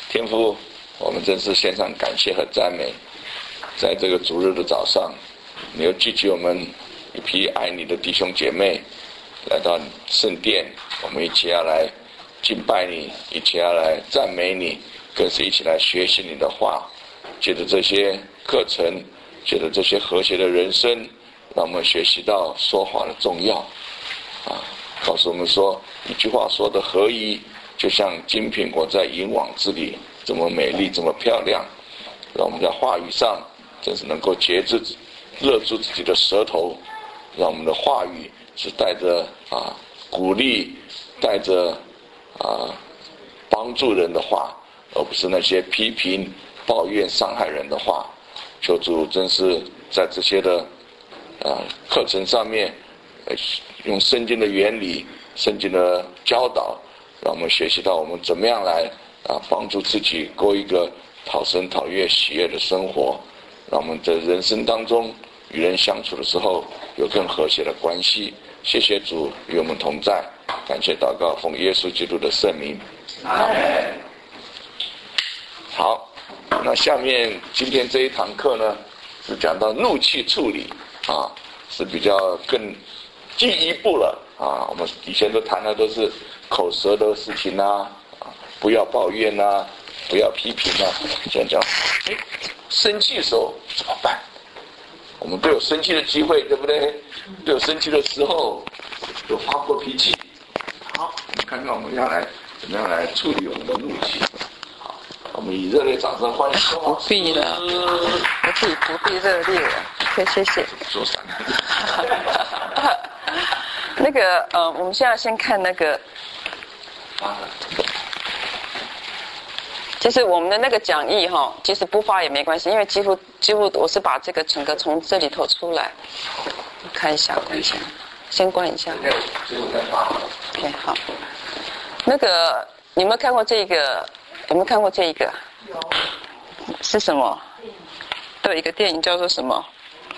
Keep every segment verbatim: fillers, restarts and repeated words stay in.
天父，我们真是献上感谢和赞美，在这个主日的早上，你又聚集我们一批爱你的弟兄姐妹来到圣殿，我们一起要来敬拜你，一起要来赞美你，更是一起来学习你的话。借着这些课程，借着这些和谐的人生，让我们学习到说话的重要啊！告诉我们说，一句话说的合宜，就像金苹果在银网子里，这么美丽，这么漂亮。让我们在话语上真是能够节制、勒住自己的舌头，让我们的话语是带着啊鼓励，带着啊帮助人的话，而不是那些批评、抱怨、伤害人的话。求主真是在这些的啊课程上面，用圣经的原理、圣经的教导，让我们学习到我们怎么样来啊帮助自己过一个讨神讨悦喜悦的生活，让我们在人生当中与人相处的时候有更和谐的关系。谢谢主与我们同在，感谢祷告，奉耶稣基督的圣名。阿们。好，那下面今天这一堂课呢，是讲到怒气处理啊，是比较更进一步了啊。我们以前都谈的都是口舌的事情啊，不要抱怨啊，不要批评啊。现在讲，哎，生气的时候怎么办？我们都有生气的机会，对不对？都有生气的时候，有发过脾气。好，我们看看我们要来怎么样来处理我们的怒气。我们以热烈掌声欢迎。 不必了，不必不必热烈了，谢谢谢。 说啥？ 那个呃，我们现在先看那个，其实我们的那个讲义哈，其实不发也没关系，因为几乎几乎我是把这个整个从这里头出来，看一下关一下，先关一下。OK 好，那个你有没有看过这个？有没有看过这一个？是什么？都有一个电影叫做什么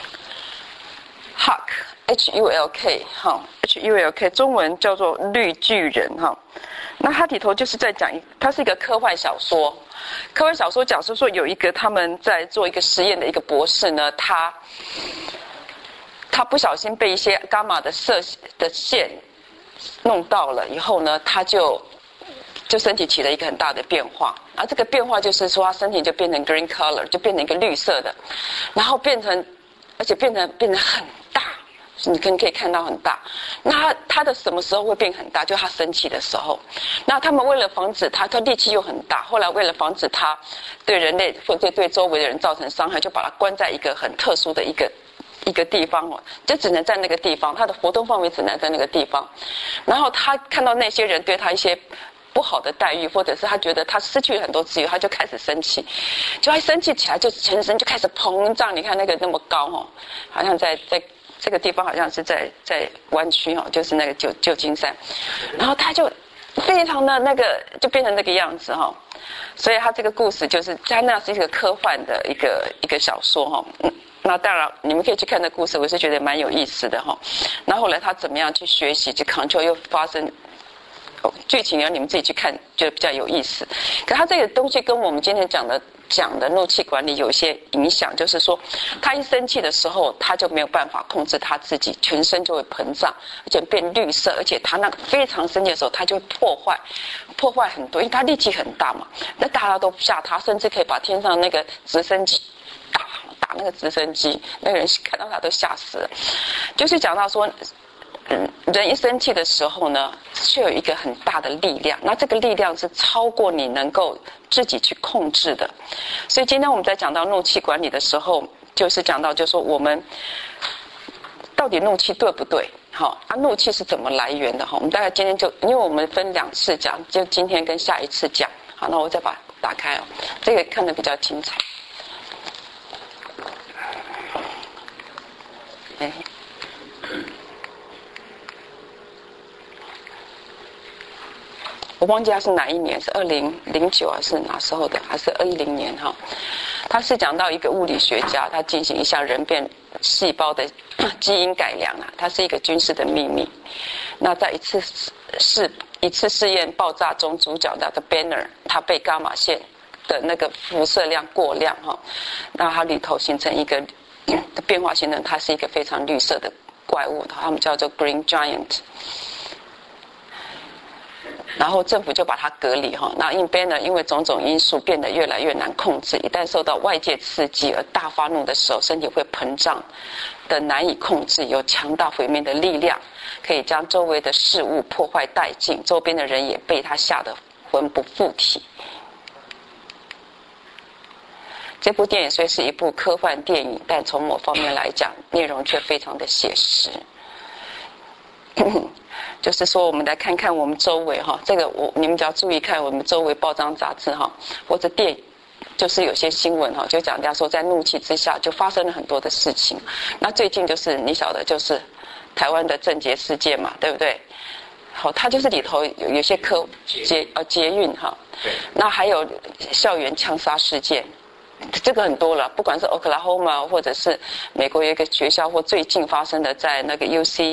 ？Hulk H U L K 哈 H U L K 中文叫做绿巨人哈。那它里头就是在讲，它是一个科幻小说。科幻小说讲是说有一个他们在做一个实验的一个博士呢，他他不小心被一些伽马的射的线弄到了以后呢，他就。就身体起了一个很大的变化，而这个变化就是说，他身体就变成 green color， 就变成一个绿色的，然后变成，而且变成变成很大，你可以可以看到很大。那他他的什么时候会变很大？就他生气的时候。那他们为了防止他，他力气又很大，后来为了防止他对人类或者对周围的人造成伤害，就把他关在一个很特殊的一个。一个地方哦，就只能在那个地方，他的活动范围只能在那个地方。然后他看到那些人对他一些不好的待遇，或者是他觉得他失去了很多自由，他就开始生气，就一生气起来，就全身就开始膨胀。你看那个那么高哦，好像在在这个地方，好像是在在湾区哦，就是那个旧旧金山。然后他就非常的那个，就变成那个样子哈、哦。所以他这个故事就是，他那是一个科幻的一个一个小说哈、哦。嗯。那当然，你们可以去看那故事，我是觉得蛮有意思的哈。那后来他怎么样去学习，去 control 又发生，哦，剧情要你们自己去看，觉得比较有意思。可他这个东西跟我们今天讲的讲的怒气管理有一些影响，就是说，他一生气的时候，他就没有办法控制他自己，全身就会膨胀，而且变绿色，而且他那个非常生气的时候，他就会破坏，破坏很多，因为他力气很大嘛。那大家都吓他，甚至可以把天上那个直升机打。打那个直升机，那个人看到他都吓死了。就是讲到说，嗯，人一生气的时候呢，却有一个很大的力量，那这个力量是超过你能够自己去控制的。所以今天我们在讲到怒气管理的时候，就是讲到，就是说我们到底怒气对不对？好，啊，怒气是怎么来源的？哈，我们大概今天就，因为我们分两次讲，就今天跟下一次讲。好，那我再把它打开哦，这个看得比较清楚。哎，我忘记他是哪一年，是二零零九还是哪时候的，还是二一零年哈？他是讲到一个物理学家，他进行一项人变细胞的基因改良啊，它是一个军事的秘密。那在一次试一次试验爆炸中，主角的 Banner 他被伽马线的那个辐射量过量哈，那它里头形成一个变化形成，它是一个非常绿色的怪物，他们叫做 Green Giant。然后政府就把它隔离哈，那印边呢，因为种种因素变得越来越难控制，一旦受到外界刺激而大发怒的时候，身体会膨胀的难以控制，有强大毁灭的力量，可以将周围的事物破坏殆尽，周边的人也被他吓得魂不附体。这部电影虽是一部科幻电影，但从某方面来讲，内容却非常的写实。就是说，我们来看看我们周围哈，这个我你们只要注意看我们周围报章杂志哈，或者电影，就是有些新闻哈，就讲到说在怒气之下就发生了很多的事情。那最近就是你晓得，就是台湾的政捷事件嘛，对不对？好，它就是里头有有些科捷呃捷运哈，那还有校园枪杀事件。这个很多了，不管是 Oklahoma 或者是美国有一个学校，或最近发生的在那个 U C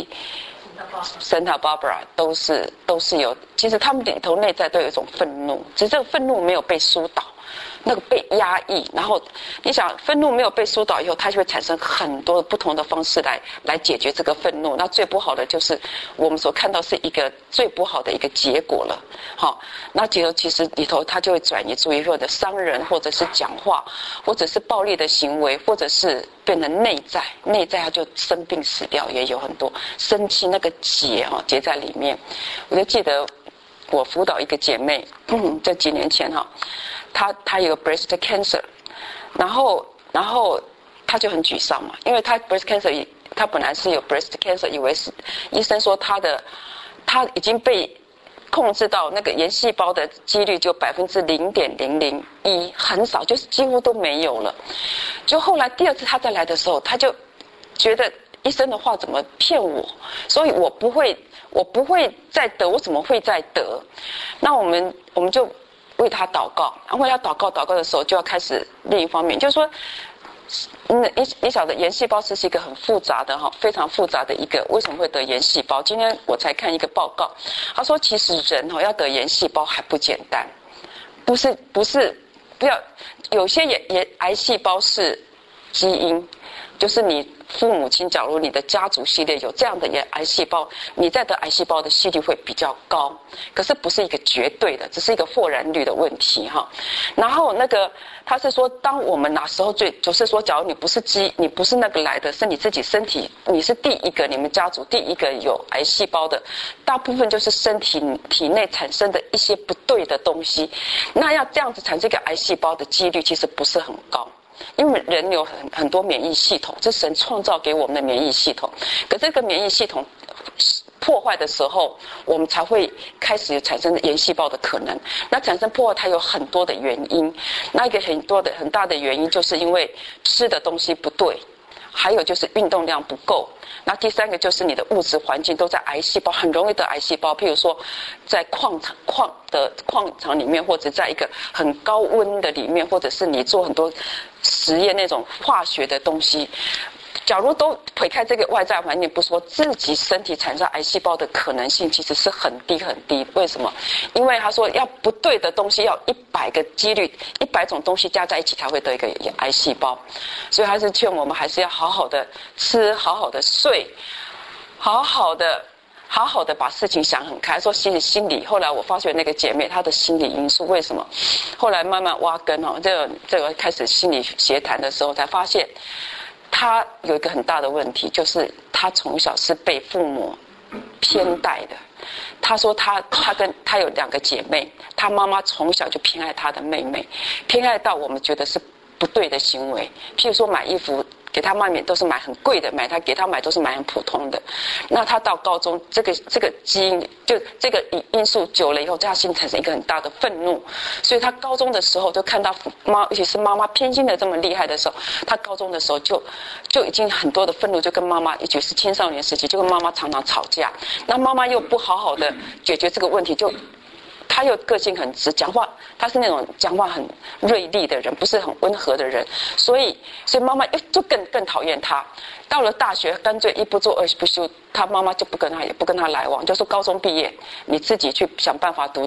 Santa Barbara 都是都是有，其实他们里头内在都有一种愤怒，只是这个愤怒没有被疏导，那个被压抑，然后你想愤怒没有被疏导以后，它就会产生很多不同的方式来来解决这个愤怒。那最不好的就是我们所看到是一个最不好的一个结果了。好，那结果其实里头它就会转移注意，或者伤人，或者是讲话，或者是暴力的行为，或者是变成内在，内在它就生病死掉，也有很多生气那个结哈结在里面。我就记得我辅导一个姐妹，嗯，这几年前哈。他他有 breast cancer， 然后然后他就很沮丧嘛，因为他 breast cancer， 他本来是有 breast cancer， 以为是医生说他的他已经被控制到那个炎细胞的几率就百分之零点零零一，很少，就是几乎都没有了。就后来第二次他再来的时候，他就觉得医生的话怎么骗我，所以我不会我不会再得，我怎么会再得？那我们我们就为他祷告，然后为他祷告祷告的时候，就要开始另一方面，就是说，嗯，你你晓得炎细胞是一个很复杂的哈，非常复杂的一个，为什么会得炎细胞？今天我才看一个报告，他说其实人哈要得炎细胞还不简单，不是不是不要，有些炎炎癌细胞是基因，就是你父母亲，假如你的家族系列有这样的癌细胞，你再得癌细胞的几率会比较高，可是不是一个绝对的，只是一个或然率的问题哈。然后那个他是说，当我们哪时候最，就是说，假如你不是基，你不是那个来的，是你自己身体，你是第一个，你们家族第一个有癌细胞的，大部分就是身体体内产生的一些不对的东西，那要这样子产生一个癌细胞的几率其实不是很高。因为人有很很多免疫系统，这是神创造给我们的免疫系统，可这个免疫系统破坏的时候，我们才会开始产生炎细胞的可能。那产生破坏它有很多的原因，那一个很多的很大的原因就是因为吃的东西不对，还有就是运动量不够。那第三个就是你的物质环境都在癌细胞，很容易得癌细胞。譬如说，在矿场矿的矿场里面，或者在一个很高温的里面，或者是你做很多实验那种化学的东西。假如都推开这个外在环境不说，自己身体产生癌细胞的可能性其实是很低很低。为什么？因为他说要不对的东西要一百个几率，一百种东西加在一起才会得一个癌细胞。所以还是劝我们还是要好好的吃，好好的睡，好好的好好的把事情想很开。说心理心理，后来我发觉那个姐妹她的心理因素为什么？后来慢慢挖根哦，这个这个开始心理协谈的时候才发现。他有一个很大的问题，就是他从小是被父母偏待的。他说他他跟他有两个姐妹，他妈妈从小就偏爱他的妹妹，偏爱到我们觉得是不对的行为。譬如说买衣服给他妈咪都是买很贵的，买他给他买都是买很普通的。那他到高中，这个这个基因就这个因素久了以后，在他心里产生一个很大的愤怒。所以他高中的时候就看到妈，尤其是妈妈偏心的这么厉害的时候，他高中的时候就就已经很多的愤怒，就跟妈妈，尤其是青少年时期，就跟妈妈常常吵架。那妈妈又不好好的解决这个问题，就。他又个性很直，讲话他是那种讲话很锐利的人，不是很温和的人，所以所以妈妈就更更讨厌他。到了大学，干脆一不做二不休，他妈妈就不跟他也不跟他来往，就说高中毕业你自己去想办法读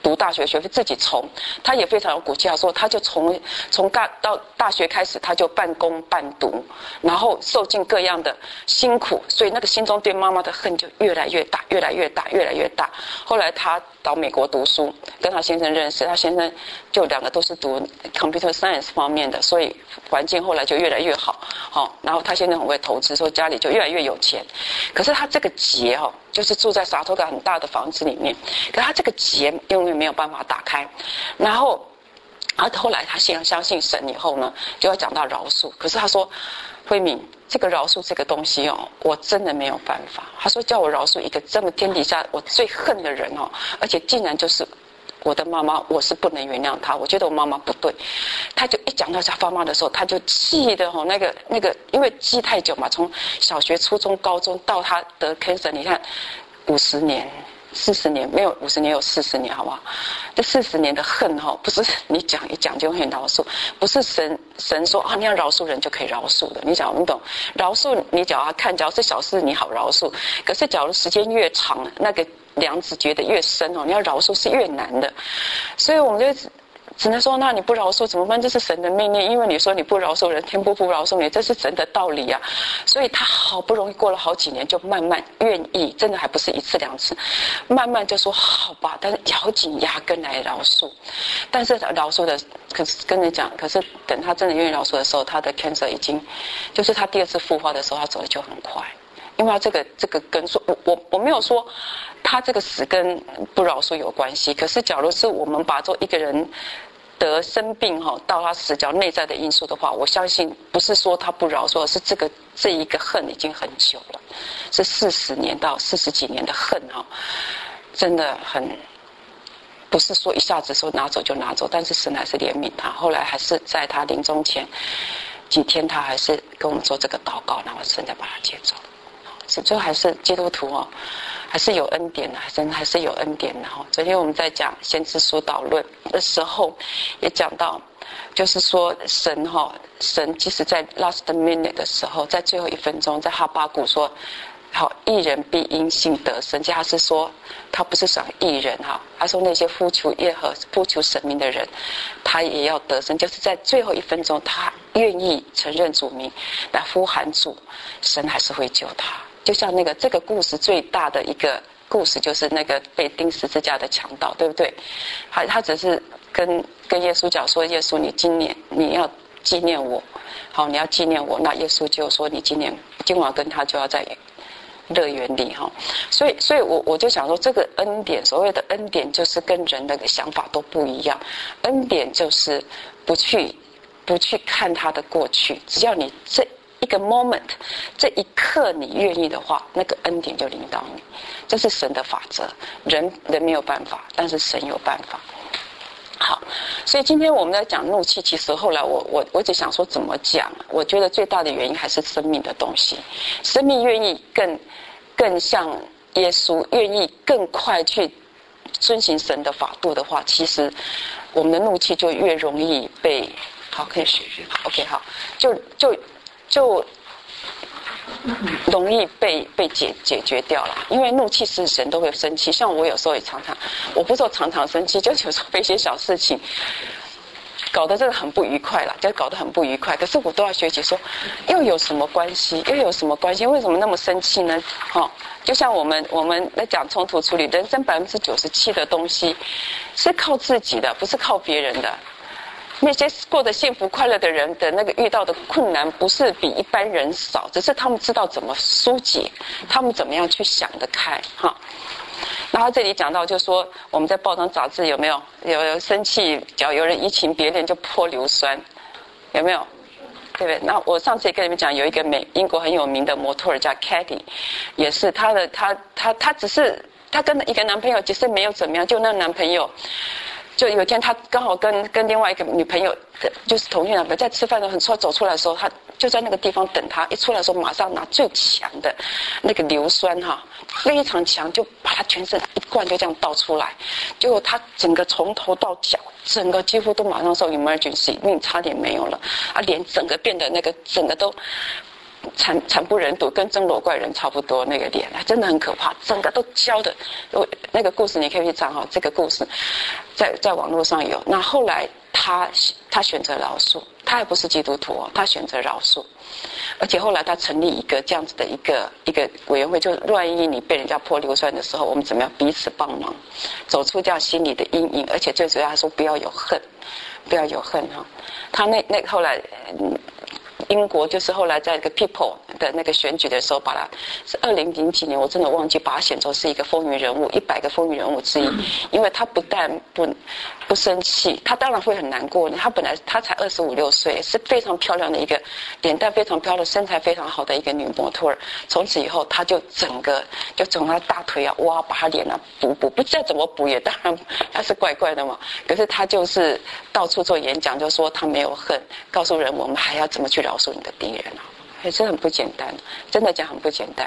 读大学学费自己筹，他也非常有骨气，他说他就从从大到大学开始，他就半工半读，然后受尽各样的辛苦，所以那个心中对妈妈的恨就越来越大，越来越大，越来越大。后来他到美国读书，跟他先生认识，他先生就两个都是读 computer science 方面的，所以环境后来就越来越好。好、哦，然后他现在很会投资，所以家里就越来越有钱。可是他这个结哦，就是住在沙托嘎很大的房子里面，可是他这个结永远没有办法打开。然后，然后后来他信相信神以后呢，就要讲到饶恕。可是他说，慧敏，这个饶恕这个东西哦，我真的没有办法。他说叫我饶恕一个这么天底下我最恨的人哦，而且竟然就是我的妈妈，我是不能原谅她。我觉得我妈妈不对，他就一讲到他妈妈的时候，他就气的哦，那个那个，因为记太久嘛，从小学、初中、高中到他得 cancer， 你看五十年。四十年没有五十年，有四十年，好不好？这四十年的恨哈，不是你讲一讲就会饶恕，不是神神说啊，你要饶恕人就可以饶恕的。你讲你懂？饶恕你只要看，只要是小事你好饶恕，可是假如时间越长，那个梁子觉得越深哦，你要饶恕是越难的。所以我们就只能说，那你不饶恕怎么办？这是神的命令，因为你说你不饶恕人，天父不饶恕你，这是神的道理啊。所以他好不容易过了好几年，就慢慢愿意，真的还不是一次两次，慢慢就说好吧，但是咬紧牙根来饶恕。但是饶恕的，可是跟你讲，可是等他真的愿意饶恕的时候，他的 cancer 已经，就是他第二次复发的时候，他走的就很快。因为他这个这个跟说，我我我没有说他这个死跟不饶恕有关系，可是假如是我们把做一个人得生病哈，到他死角内在的因素的话，我相信不是说他不饶恕，是这个这一个恨已经很久了，是四十年到四十几年的恨哈，真的很不是说一下子说拿走就拿走，但是神还是怜悯他，后来还是在他临终前几天，他还是跟我们做这个祷告，然后神再把他接走。最后还是基督徒哦，还是有恩典的，神还是有恩典的哈。昨天我们在讲先知书导论的时候，也讲到，就是说神哈，神即使在 last minute 的时候，在最后一分钟，在哈巴谷说，好，义人必因信得生。其实他是说，他不是讲义人哈，他说那些呼求耶和呼求神明的人，他也要得生。就是在最后一分钟，他愿意承认主名来呼喊主，神还是会救他。就像那个这个故事最大的一个故事，就是那个被钉十字架的强盗，对不对？他他只是跟跟耶稣讲说，耶稣你今年你要纪念我，好，你要纪念我。那耶稣就说你今年今晚跟他就要在乐园里哈。所以所以我我就想说，这个恩典，所谓的恩典就是跟人的想法都不一样。恩典就是不去不去看他的过去，只要你这一个 moment， 这一刻你愿意的话，那个恩典就领导你。这是神的法则，人人没有办法，但是神有办法。好，所以今天我们在讲怒气，其实后来我我我只想说怎么讲，我觉得最大的原因还是生命的东西，生命愿意更更像耶稣，愿意更快去遵行神的法度的话，其实我们的怒气就越容易被好可以学学 OK 好，就就就容易被被解解决掉了。因为怒气是人都会生气，像我有时候也常常，我不是说常常生气，就有时候被一些小事情搞得真的很不愉快了，就搞得很不愉快。可是我都要学习说，又有什么关系？又有什么关系？为什么那么生气呢？哦，就像我们我们在讲冲突处理，人生百分之九十七的东西是靠自己的，不是靠别人的。那些过得幸福快乐的人的那个遇到的困难不是比一般人少，只是他们知道怎么疏解，他们怎么样去想得开哈。然后这里讲到就是说我们在报章杂志有没有有人生气，只要有人移情别恋就泼硫酸，有没有？对不对？那我上次也跟你们讲，有一个美英国很有名的模特儿叫 Katy， 也是她的她她她只是她跟一个男朋友其实没有怎么样，就那个男朋友。就有一天，他刚好跟跟另外一个女朋友，就是同性男朋友在吃饭的时候，很走出来的时候，他就在那个地方等他。一出来的时候，马上拿最强的那个硫酸哈，非常强，就把他全身一罐就这样倒出来。结果他整个从头到脚，整个几乎都马上受 emergency， 命差点没有了啊！脸整个变得那个整个都惨惨不忍睹，跟蒸笼怪人差不多那个脸，真的很可怕，整个都焦的。我那个故事你可以去找哈，这个故事在在网络上有。那后来他他选择饶恕，他还不是基督徒哦，他选择饶恕，而且后来他成立一个这样子的一个一个委员会，就万一你被人家泼硫酸的时候，我们怎么样彼此帮忙，走出这样心理的阴影，而且最主要他说不要有恨，不要有恨哈。他那那后来。嗯英国就是后来在这个 People 的那个选举的时候，把他是二零零几年，我真的忘记把他选作是一个风云人物，一百个风云人物之一，因为他不但不不生气，他当然会很难过。他本来他才二十五六岁，是非常漂亮的一个脸蛋非常漂亮、身材非常好的一个女模特儿。从此以后，他就整个就从他大腿啊挖，把他脸啊补补，不知道怎么补也当然他是怪怪的嘛。可是他就是到处做演讲，就说他没有恨，告诉人我们还要怎么去饶恕你的敌人啊，也是很不简单，真的讲很不简单。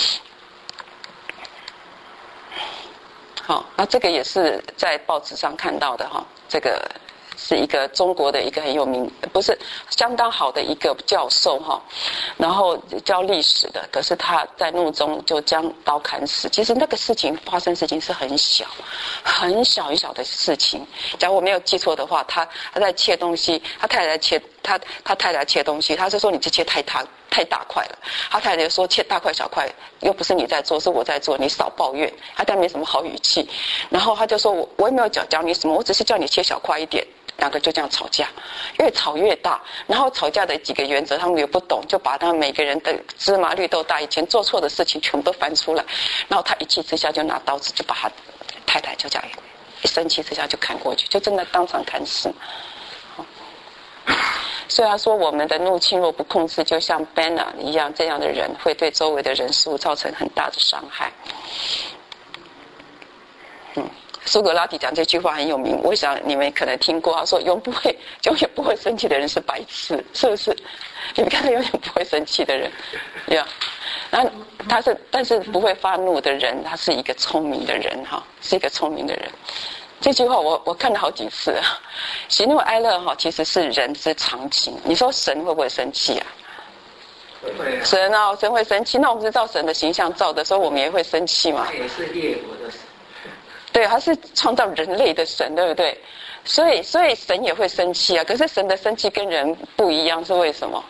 好，那这个也是在报纸上看到的哈，这个是一个中国的一个很有名，不是相当好的一个教授哈，然后教历史的，可是他在怒中就将刀砍死。其实那个事情发生事情是很小，很小很小的事情。假如我没有记错的话，他他在切东西，他太太切他他太太切东西，他就说你这切太大太大块了。他太太说切大块小块又不是你在做，是我在做，你少抱怨。他但没什么好语气，然后他就说我我也没有讲讲你什么，我只是叫你切小块一点。两个就这样吵架，越吵越大，然后吵架的几个原则他们也不懂，就把他们每个人的芝麻绿豆大以前做错的事情全部都翻出来，然后他一气之下就拿刀子就把他太太就这样一生气之下就砍过去，就真的当场砍死。虽然说我们的怒气若不控制，就像 Banner 一样，这样的人会对周围的人事物造成很大的伤害。嗯。苏格拉底讲这句话很有名，我想你们可能听过，他说永不会永远不会生气的人是白痴，是不是？你们看到永远不会生气的人，对吧？然后他是但是不会发怒的人，他是一个聪明的人哈，是一个聪明的人。这句话我我看了好几次啊。喜怒哀乐哈其实是人之常情，你说神会不会生气啊？ 会啊。 神啊，神会生气，那我们是照神的形象造的，所以我们也会生气嘛。 他也是列国的神。 对，他是创造人类的神，对不对？所以，所以神也会生气啊。可是神的生气跟人不一样，是为什么？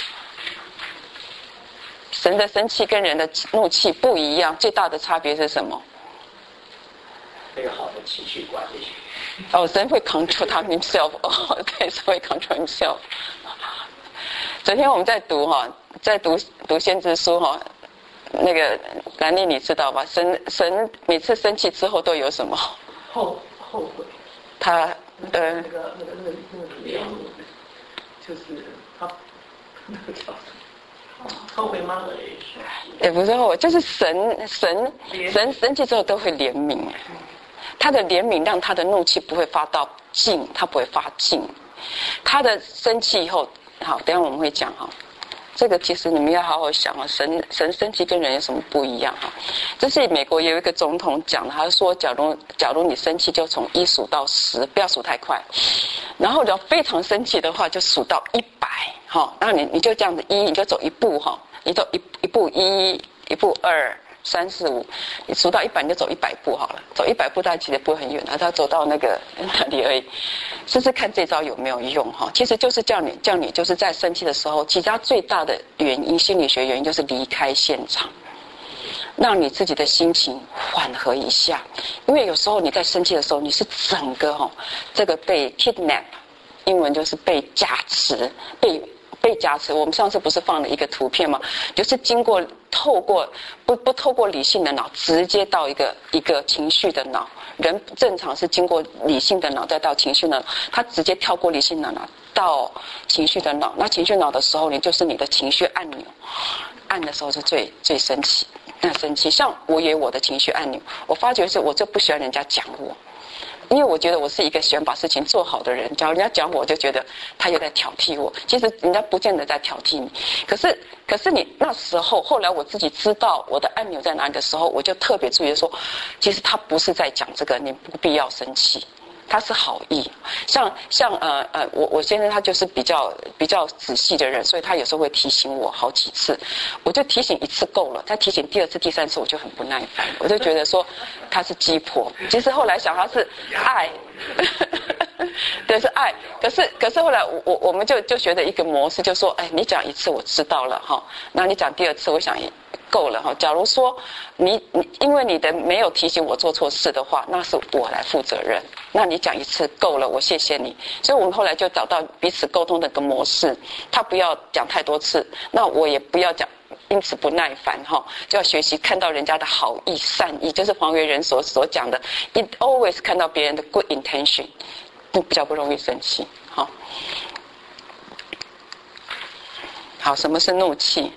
神的生气跟人的怒气不一样，最大的差别是什么？ 没有好的情绪管理。 哦，神会 control 他 himself， 哦，对，神会 control himself。昨天我们在读哈，在读读先知书哈。那个兰妮你知道吧？神神每次生气之后都有什么？ 后后悔。 他呃。 那个那个那个那个怜悯，就是他那个叫什么？后悔吗？ 也不是后悔，就是神神神生气之后都会怜悯。他的怜悯让他的怒气不会发到尽，他不会发尽。他的生气以后，好，等一下我们会讲哈。这个其实你们要好好想啊，神神生气跟人有什么不一样哈？这是美国有一个总统讲的，他说，假如假如你生气就从一数到十，不要数太快，然后你要非常生气的话就数到一百，哈，然后你你就这样子一，你就走一步哈，你走一一步一，一步二。三四五，你数到一百你就走一百步好了，走一百步大家其实不会很远，他他走到那个那里而已。试试看这招有没有用哈？其实就是叫你叫你就是在生气的时候，其实它最大的原因，心理学原因就是离开现场，让你自己的心情缓和一下。因为有时候你在生气的时候，你是整个哈这个被 kidnap， 英文就是被加持，被。被加持，我们上次不是放了一个图片吗？就是经过透过不不透过理性的脑，直接到一个一个情绪的脑。人正常是经过理性的脑，再到情绪的脑，他直接跳过理性的脑到情绪的脑。那情绪脑的时候，你就是你的情绪按钮，按的时候是最最生气，那生气。像我也有我的情绪按钮，我发觉是我就不喜欢人家讲我。因为我觉得我是一个喜欢把事情做好的人，假如人家讲我，我就觉得他又在挑剔我。其实人家不见得在挑剔你，可是可是你那时候，后来我自己知道我的按钮在哪里的时候，我就特别注意说，其实他不是在讲这个，你不必要生气。 他是好意。像像呃呃，我我先生他就是比较比较仔细的人，所以他有时候会提醒我好几次，我就提醒一次够了，他提醒第二次、第三次我就很不耐烦，我就觉得说他是鸡婆。其实后来想他是爱。对，是爱。可是，可是后来我我我们就就学的一个模式，就说，哎，你讲一次我知道了哈，那你讲第二次，我想够了哈。假如说你你因为你的没有提醒我做错事的话，那是我来负责任。那你讲一次够了，我谢谢你。所以我们后来就找到彼此沟通的一个模式，他不要讲太多次，那我也不要讲。因此不耐烦哈，就要学习看到人家的好意、善意，就是黄维仁所所讲的 ，it always 看到别人的 good intention， 不比较不容易生气。好，好，什么是怒气？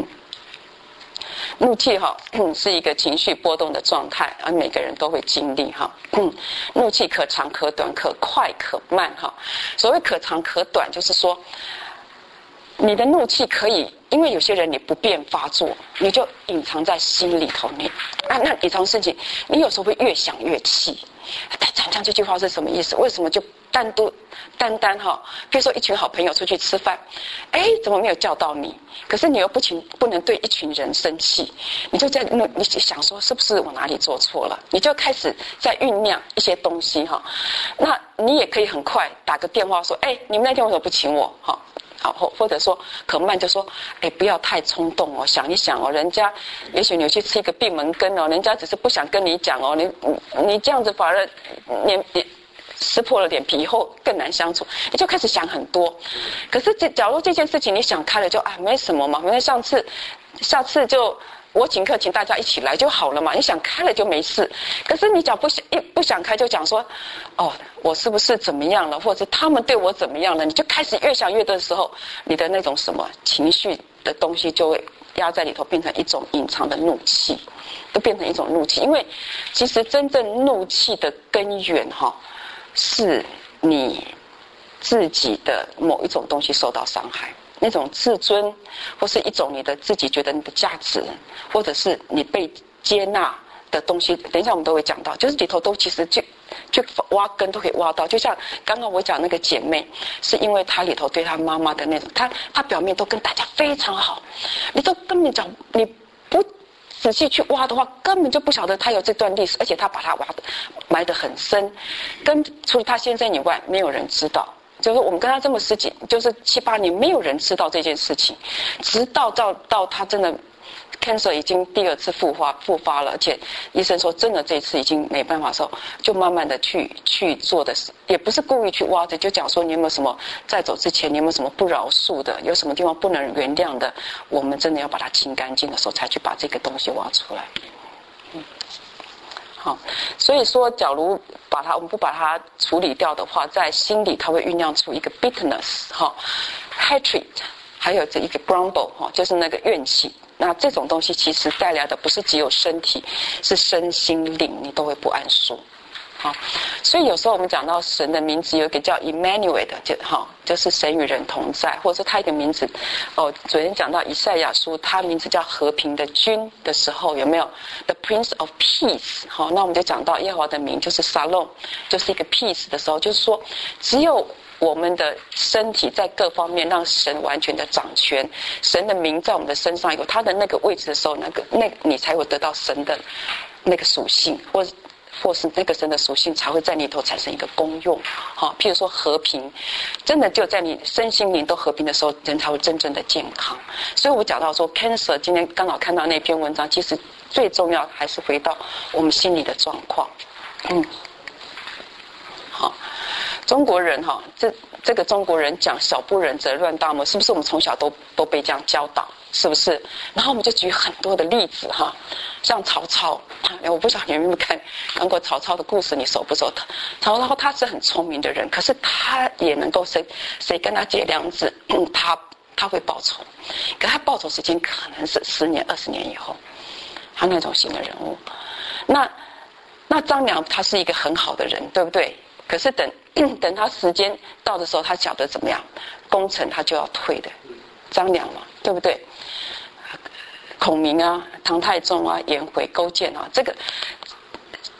怒气哈是一个情绪波动的状态，而每个人都会经历哈。怒气可长可短，可快可慢哈。所谓可长可短，就是说。你的怒气可以，因为有些人你不便发作，你就隐藏在心里头你啊，那隐藏事情，你有时候会越想越气。他讲讲这句话是什么意思？为什么就单独单单哈？比如说一群好朋友出去吃饭，哎，怎么没有叫到你？可是你又不群不能对一群人生气，你就在那你想说是不是我哪里做错了？你就开始在酝酿一些东西哈。那你也可以很快打个电话说，哎，你们那天为什么不请我？哈。好，或者说可慢就说，哎，不要太冲动哦，想一想哦，人家也许你去吃一个闭门羹哦，人家只是不想跟你讲哦，你你这样子反而脸撕破了脸皮，以后更难相处，你就开始想很多。可是这假如这件事情你想开了就，啊没什么嘛，因为上次下次就。我请客，请大家一起来就好了嘛。你想开了就没事，可是你讲不想一不想开就讲说，哦，我是不是怎么样了，或者他们对我怎么样了？你就开始越想越多的时候，你的那种什么情绪的东西就会压在里头，变成一种隐藏的怒气，就变成一种怒气。因为其实真正怒气的根源哈、哦，是你自己的某一种东西受到伤害。那种自尊，或是一种你的自己觉得你的价值，或者是你被接纳的东西，等一下我们都会讲到，就是里头都其实就就挖根都可以挖到。就像刚刚我讲那个姐妹，是因为她里头对她妈妈的那种，她她表面都跟大家非常好，你都根本讲你不仔细去挖的话，根本就不晓得她有这段历史，而且她把它挖的埋得很深，跟除了她先生以外，没有人知道。就是我们跟他这么十几，就是七八年，没有人知道这件事情，直到到到他真的 cancer 已经第二次复发复发了，而且医生说真的这次已经没办法的时候，就慢慢的去去做的，也不是故意去挖的，就讲说你有没有什么在走之前你有没有什么不饶恕的，有什么地方不能原谅的，我们真的要把它清干净的时候，才去把这个东西挖出来。嗯。好，所以说，假如把它我们不把它处理掉的话，在心里它会酝酿出一个 bitterness 哈 hatred， 还有这一个 grumble 哈，就是那个怨气。那这种东西其实带来的不是只有身体，是身心灵你都会不安舒。好，所以有时候我们讲到神的名字，有一个叫 Emmanuel 的，就哈，就是神与人同在，或者是他一个名字。哦，昨天讲到以赛亚书，他名字叫和平的君的时候，有没有 The Prince of Peace？ 好，那我们就讲到耶和华的名就是 Shalom， 就是一个 peace 的时候，就是说只有我们的身体在各方面让神完全的掌权，神的名在我们的身上有他的那个位置的时候，那个那个你才会得到神的那个属性，或或是那个神的属性才会在里头产生一个功用。好，譬如说和平，真的就在你身心灵都和平的时候，人才会真正的健康。所以我讲到说 cancer， 今天刚好看到那篇文章，其实最重要还是回到我们心里的状况。嗯，好，中国人哈，这这个中国人讲小不忍则乱大谋，是不是我们从小都都被这样教导？是不是？然后我们就举很多的例子哈，像曹操，我不知道你有没有看看过曹操的故事，你熟不熟？曹操他是很聪明的人，可是他也能够谁谁跟他结梁子，嗯，他他会报仇，可他报仇时间可能是十年、二十年以后，他那种型的人物。那那张良他是一个很好的人，对不对？可是等等他时间到的时候，他晓得怎么样，功成他就要退的，张良嘛，对不对？孔明啊，唐太宗啊，颜回、勾践啊，这个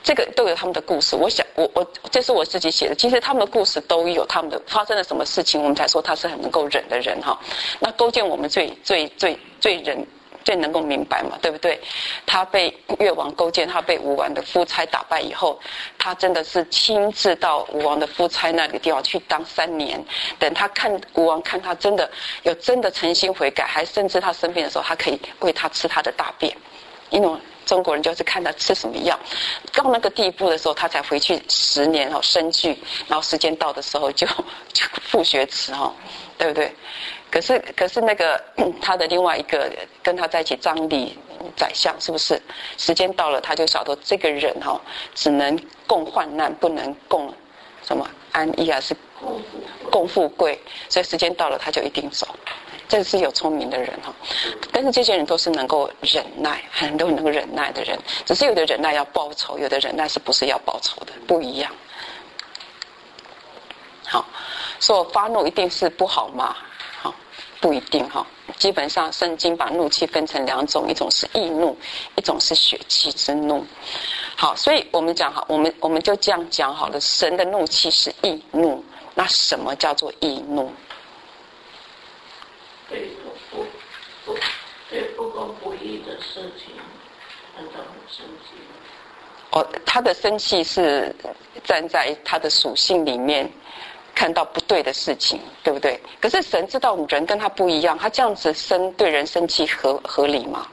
这个都有他们的故事。我想，我我这是我自己写的。其实他们的故事都有他们的发生了什么事情，我们才说他是很能够忍的人哈。那勾践我们最最最最忍。最能够明白嘛，对不对？他被越王勾践，他被吴王的夫差打败以后，他真的是亲自到吴王的夫差那里地方去当三年。等他看吴王看他真的有真的诚心悔改，还甚至他生病的时候，他可以喂他吃他的大便。因为中国人就是看他吃什么药，到那个地步的时候，他才回去十年哦生聚，然后时间到的时候就就复学词哈，对不对？可是，可是那个他的另外一个跟他在一起张礼宰相，是不是？时间到了，他就晓得这个人哈、哦，只能共患难，不能共什么安逸啊，是共富贵。所以时间到了，他就一定走。这是有聪明的人哈、哦，但是这些人都是能够忍耐，很多能够忍耐的人。只是有的忍耐要报仇，有的忍耐是不是要报仇的，不一样。好，所以我发怒一定是不好吗？不一定哈，基本上圣经把怒气分成两种，一种是易怒，一种是血气之怒。好，所以我们讲好，我们我们就这样讲好了。神的怒气是易怒，那什么叫做易怒？ 对不不对不公不义的事情，感到很生气。 哦，他的生气是站在他的属性里面。看到不对的事情，对不对？可是神知道人跟他不一样，他这样子生对人生气合合理吗？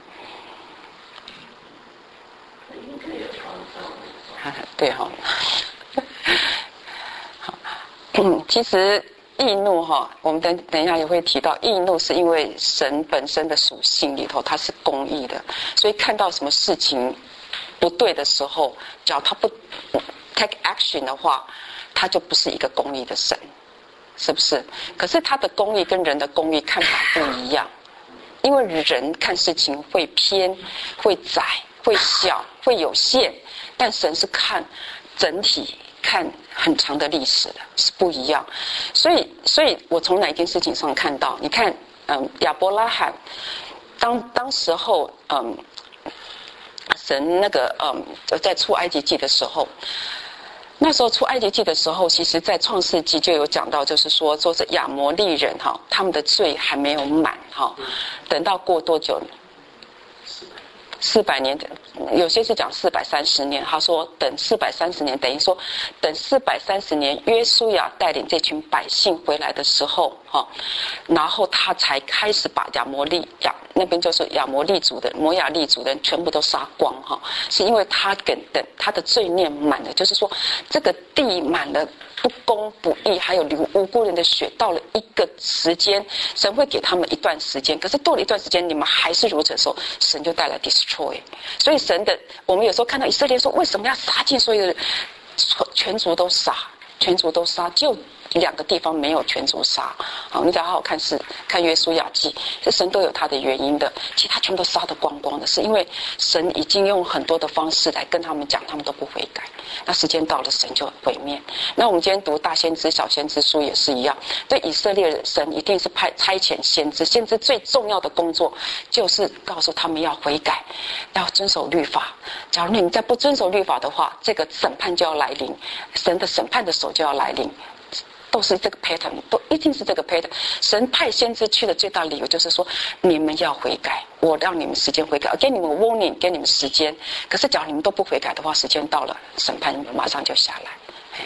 应该有方法。 对哈、哦。好，嗯，其实易怒哈，我们等等一下也会提到，易怒是因为神本身的属性里头它是公义的，所以看到什么事情不对的时候，只要他不 take action 的话。他就不是一个公义的神，是不是？可是他的公义跟人的公义看法不一样，因为人看事情会偏、会窄、会小、会有限，但神是看整体、看很长的历史的，是不一样。所以，所以我从哪一件事情上看到？你看，嗯，亚伯拉罕当当时候，嗯，神那个嗯，在出埃及记的时候。那时候出埃及记的时候，其实在创世纪就有讲到，就是说，说是亚摩利人哈，他们的罪还没有满哈，等到过多久？四百年，有些是讲四百三十年。他说等四百三十年，等于说等四百三十年，约书亚带领这群百姓回来的时候，哈，然后他才开始把亚摩利亚那边就是亚摩利族的摩亚利族的人全部都杀光哈，是因为他等等他的罪孽满了，就是说这个地满了不公不义，还有流无辜人的血，到了一个时间，神会给他们一段时间，可是过了一段时间，你们还是如此的时候，神就带来 destroy。所以神的，我们有时候看到以色列说，为什么要杀尽所有的人，全族都杀，全族都杀，就两个地方没有全族杀。好，你只要好好看是看约书亚记，这神都有他的原因的。其实他全都杀得光光的，是因为神已经用很多的方式来跟他们讲，他们都不悔改。那时间到了，神就毁灭。那我们今天读大先知、小先知书也是一样，对以色列人，神一定是派差遣先知，先知最重要的工作就是告诉他们要悔改，要遵守律法。假如你们再不遵守律法的话，这个审判就要来临，神的审判的手就要来临。都是这个 pattern， 都一定是这个 pattern。神派先知去的最大理由就是说，你们要悔改，我让你们时间悔改，给你们 warning， 给你们时间。可是，假如你们都不悔改的话，时间到了，审判马上就下来。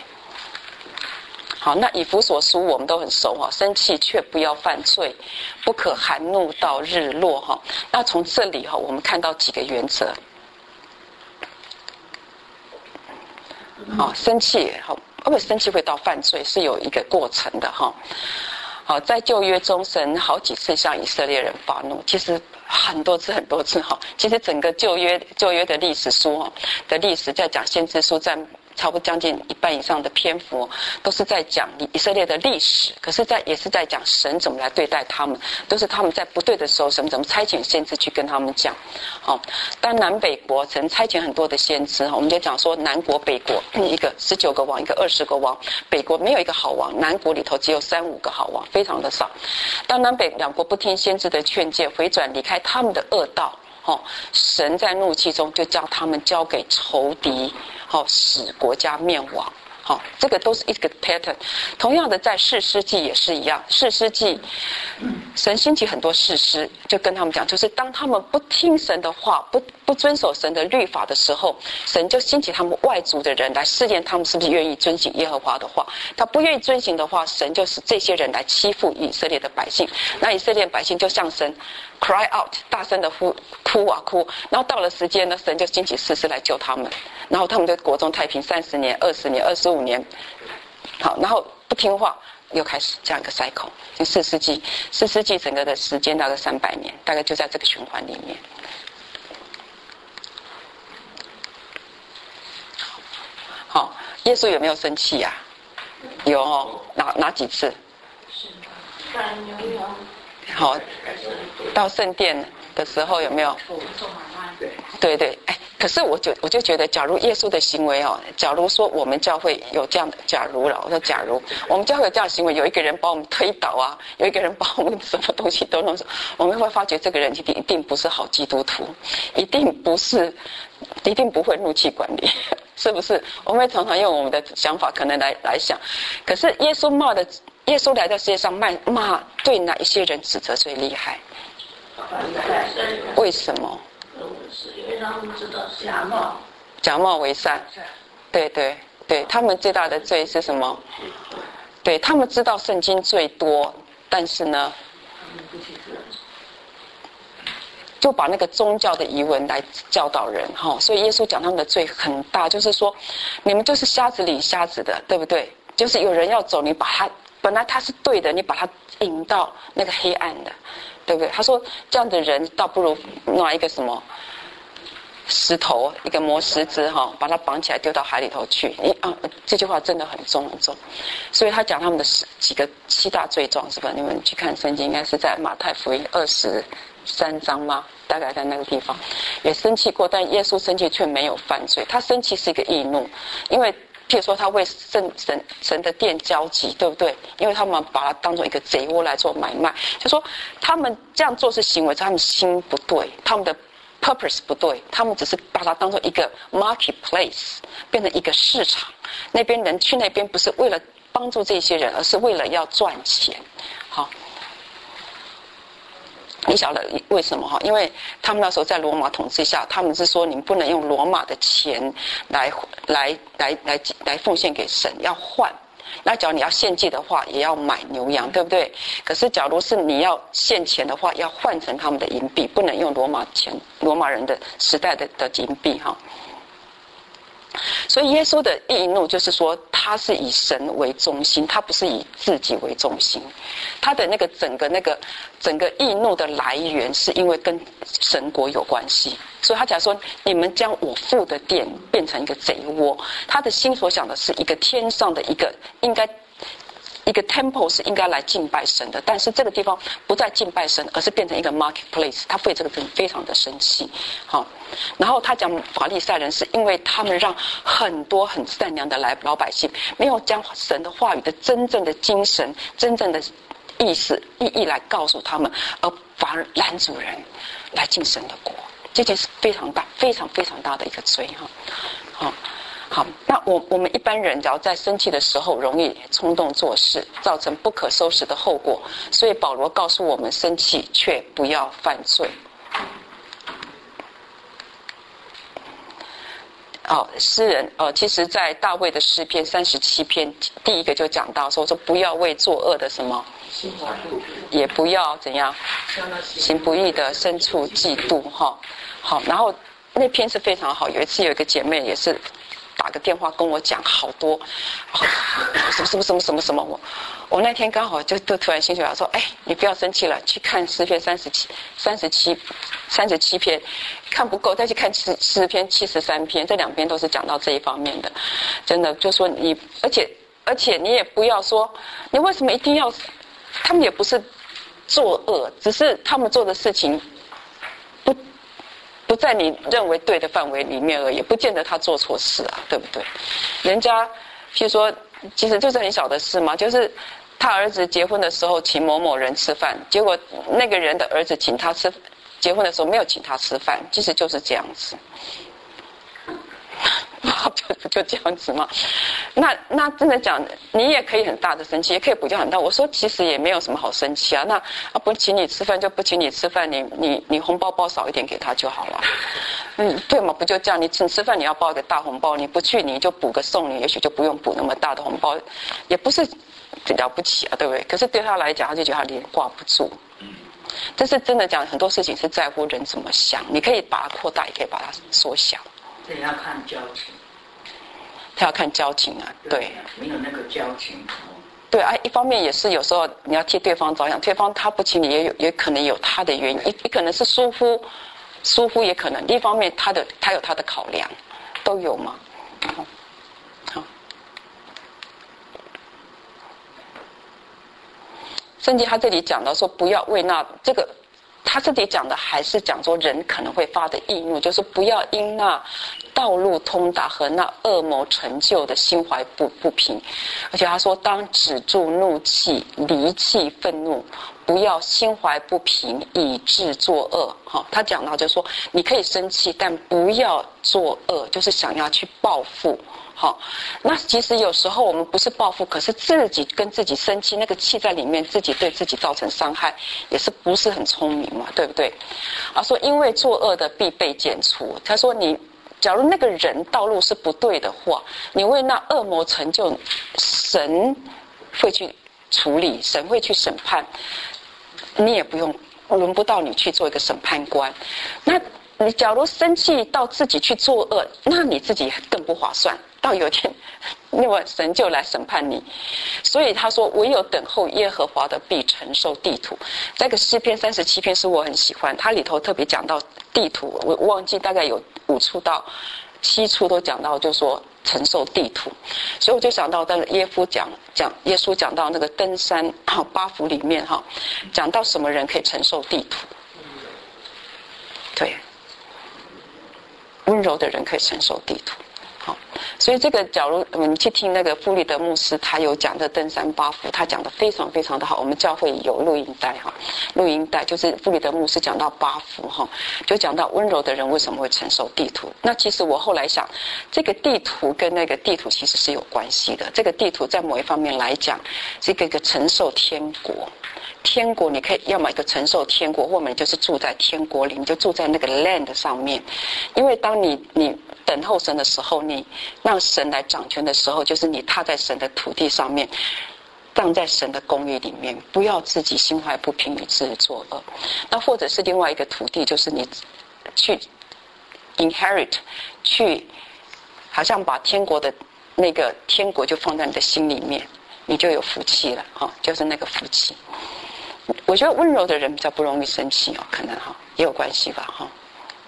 好，那以弗所书我们都很熟哈，生气却不要犯罪，不可含怒到日落哈。那从这里哈，我们看到几个原则。好，生气好。因为生气会到犯罪是有一个过程的哈。好，在旧约中，神好几次向以色列人发怒，其实很多次很多次哈。其实整个旧约旧约的历史书哈的历史，在讲先知书占差不多将近一半以上的篇幅，都是在讲以色列的历史，可是在也是在讲神怎么来对待他们，都是他们在不对的时候，神怎么差遣先知去跟他们讲。好，当南北国曾差遣很多的先知，我们就讲说南国北国，一个十九个王，一个二十个王，北国没有一个好王，南国里头只有三五个好王，非常的少。当南北两国不听先知的劝诫，回转离开他们的恶道，哦，神在怒气中就将他们交给仇敌。 好、哦、使国家灭亡。好、哦，这个都是一个 pattern。同样的，在士师记也是一样。士师记，神兴起很多士师，就跟他们讲，就是当他们不听神的话，不不遵守神的律法的时候，神就兴起他们外族的人来试验他们是不是愿意遵行耶和华的话。他不愿意遵行的话，神就使这些人来欺负以色列的百姓。那以色列百姓就向神 cry out， 大声的呼哭啊哭。然后到了时间呢，神就兴起士师来救他们。然后他们的国中太平三十年、二十年、二十五年，好，然后不听话，又开始这样一个 cycle。就四世纪，四世纪整个的时间大概三百年，大概就在这个循环里面。好，耶稣有没有生气呀、啊？有哦，哪哪几次？好，到圣殿的时候有没有？对对，哎，可是我就我就觉得，假如耶稣的行为哦，假如说我们教会有这样的，假如了，我说假如我们教会有这样的行为，有一个人把我们推倒啊，有一个人把我们什么东西都弄，我们会发觉这个人一定一定不是好基督徒，一定不是，一定不会怒气管理，是不是？我们会常常用我们的想法可能来来想，可是耶稣骂的，耶稣来到世界上骂骂对哪一些人指责最厉害？为什么？ 因为他们知道假冒， 假冒为善，对对对，他们最大的罪是什么？对，他们知道圣经最多，但是呢，就把那个宗教的遗文来教导人哈，所以耶稣讲他们的罪很大，就是说，你们就是瞎子领瞎子的，对不对？就是有人要走，你把他本来他是对的，你把他引到那个黑暗的，对不对？他说这样的人倒不如拿一个什么石头，一个磨石子哈，把它绑起来丢到海里头去。你啊，这句话真的很重很重。所以他讲他们的几个七大罪状是吧？你们去看圣经，应该是在马太福音二十三章吗？大概在那个地方也生气过，但耶稣生气却没有犯罪。他生气是一个易怒，因为譬如说他为神神神的殿交集，对不对？因为他们把它当做一个贼窝来做买卖，就说他们这样做是行为，他们心不对，他们的purpose 不对，他们只是把它当做一个 marketplace， 变成一个市场。那边人去那边不是为了帮助这些人，而是为了要赚钱。好，你晓得为什么哈？因为他们那时候在罗马统治下，他们是说你们不能用罗马的钱来来来来来奉献给神，要换。那假如你要献祭的话，也要买牛羊，对不对？可是假如是你要献钱的话，要换成他们的银币，不能用罗马钱，罗马人的时代的的银币哈。所以耶稣的易怒就是说，他是以神为中心，他不是以自己为中心。他的那个整个那个整个易怒的来源，是因为跟神国有关系。所以他讲说，你们将我父的殿变成一个贼窝。他的心所想的是一个天上的一个应该。一个 temple 是应该来敬拜神的，但是这个地方不再敬拜神，而是变成一个 marketplace。他对这个人非常的生气。好，然后他讲法利赛人是因为他们让很多很善良的来老百姓没有将神的话语的真正的精神、真正的意思意义来告诉他们，而反而拦阻人来进神的国。这件事非常大、非常非常大的一个罪哈。好。好，那我我们一般人只要在生气的时候容易冲动做事，造成不可收拾的后果。所以保罗告诉我们，生气却不要犯罪。哦，诗人呃，其实在大卫的诗篇三十七篇第一个就讲到说，说不要为作恶的什么，也不要怎样行不义的牲畜嫉妒哈。好，然后那篇是非常好。有一次有一个姐妹也是打个电话跟我讲好多，哦、什么什么什么什么什么，我我那天刚好就就突然心血来说，哎，你不要生气了，去看诗篇三十七、三十七、三十七篇，看不够再去看诗诗篇七十三篇，这两篇都是讲到这一方面的。真的，就说你，而且而且你也不要说，你为什么一定要？他们也不是作恶，只是他们做的事情不。不在你认为对的范围里面而已，不见得他做错事啊，对不对？人家譬如说，其实就是很小的事嘛，就是他儿子结婚的时候请某某人吃饭，结果那个人的儿子请他吃，结婚的时候没有请他吃饭，其实就是这样子。 就不就这样子嘛。那那真的讲，你也可以很大的生气，也可以比较很大。我说其实也没有什么好生气啊。那啊不请你吃饭就不请你吃饭，你你你红包包少一点给他就好了。嗯，对嘛，不就这样？你请吃饭你要包一个大红包，你不去你就补个送你，也许就不用补那么大的红包，也不是了不起啊，对不对？可是对他来讲，他就觉得他脸挂不住。但是真的讲，很多事情是在乎人怎么想，你可以把它扩大，也可以把它缩小。 这要看交情。 他要看交情啊，对。 没有那个交情。 对啊，一方面也是有时候你要替对方着想，对方他不请你，也有也可能有他的原因，也可能是疏忽，疏忽也可能。一方面他的他有他的考量，都有嘛。好，好。甚至他这里讲到说，不要为那这个，他这里讲的还是讲说人可能会发的易怒，就是不要因那道路通达和那恶谋成就的心怀不不平。而且他说，当止住怒气，离弃愤怒，不要心怀不平，以致作恶。哈，他讲到就是说，你可以生气，但不要作恶，就是想要去报复。好，那其实有时候我们不是报复，可是自己跟自己生气，那个气在里面，自己对自己造成伤害，也是不是很聪明嘛，对不对？啊，说因为作恶的必被剪除。他说你，假如那个人道路是不对的话，你为那恶谋成就，神会去处理，神会去审判，你也不用，轮不到你去做一个审判官。那你假如生气到自己去作恶，那你自己更不划算。到有一天，那么神就来审判你。所以他说，唯有等候耶和华的必承受地土。这个诗篇三十七篇是我很喜欢，它里头特别讲到地土，我忘记大概有五处到七处都讲到，就说承受地土。所以我就想到，当耶稣讲讲耶稣讲到那个登山哈八福里面哈，讲到什么人可以承受地土？对。温柔的人可以承受地土，好，所以这个假如我们去听那个弗里德牧师，他有讲的登山八福，他讲的非常非常的好。我们教会有录音带哈，录音带就是弗里德牧师讲到八福哈，就讲到温柔的人为什么会承受地土。那其实我后来想，这个地图跟那个地图其实是有关系的。这个地图在某一方面来讲，是一个一个承受天国。天国你可以要么一个承受天国，或者你就是住在天国里，你就住在那个 land 上面。因为当你你等候神的时候，你让神来掌权的时候，就是你踏在神的土地上面，葬在神的公义里面，不要自己心怀不平以致作恶。那或者是另外一个土地，就是你去 inherit， 去好像把天国的那个天国就放在你的心里面，你就有福气了哈，就是那个福气。我觉得温柔的人比较不容易生气哦，可能哈也有关系吧哈。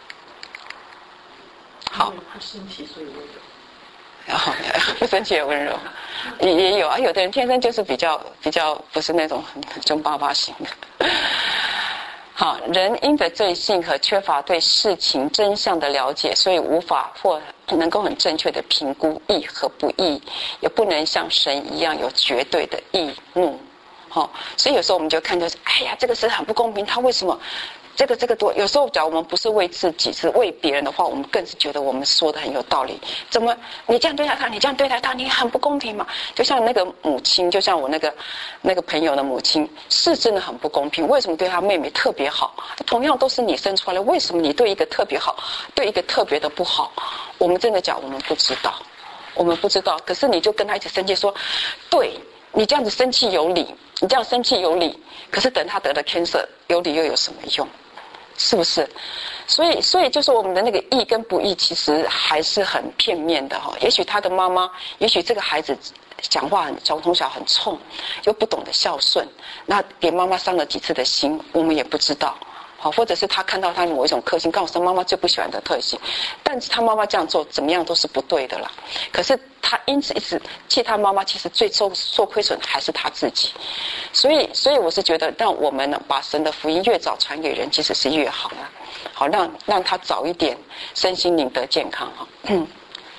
好， 他生气所以温柔， 然后不生气也温柔，也也有啊。有的人天生就是比较比较不是那种很凶巴巴型的。好，人因着罪性和缺乏对事情真相的了解，所以无法或能够很正确的评估义和不义，也不能像神一样有绝对的义怒。好，所以有时候我们就看就是，哎呀，这个是很不公平，他为什么这个这个多？有时候假如我们不是为自己，是为别人的话，我们更是觉得我们说的很有道理。怎么你这样对待他，你这样对待他，你很不公平嘛？就像那个母亲，就像我那个那个朋友的母亲，是真的很不公平。为什么对他妹妹特别好？同样都是你生出来的，为什么你对一个特别好，对一个特别的不好？我们真的讲，我们不知道，我们不知道。可是你就跟他一起生气说，对。你这样子生气有理，你这样生气有理，可是等他得了 cancer， 有理又有什么用？是不是？所以，所以就是我们的那个义跟不义，其实还是很片面的哈。也许他的妈妈，也许这个孩子讲话很从小很冲，又不懂得孝顺，那给妈妈伤了几次的心，我们也不知道。好，或者是他看到他某一种个性，告诉他妈妈最不喜欢的特性，但是他妈妈这样做怎么样都是不对的啦。可是他因此一直气他妈妈，其实最受受亏损还是他自己。所以，所以我是觉得，让我们呢把神的福音越早传给人，其实是越好啦。好，让让他早一点身心灵得健康哈。嗯，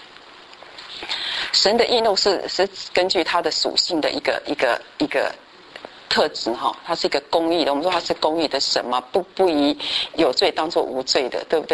神的义怒是是根据他的属性的一个一个一个。特质哈，它是一个公义的。我们说它是公义的神嘛，不不以有罪当作无罪的，对不对？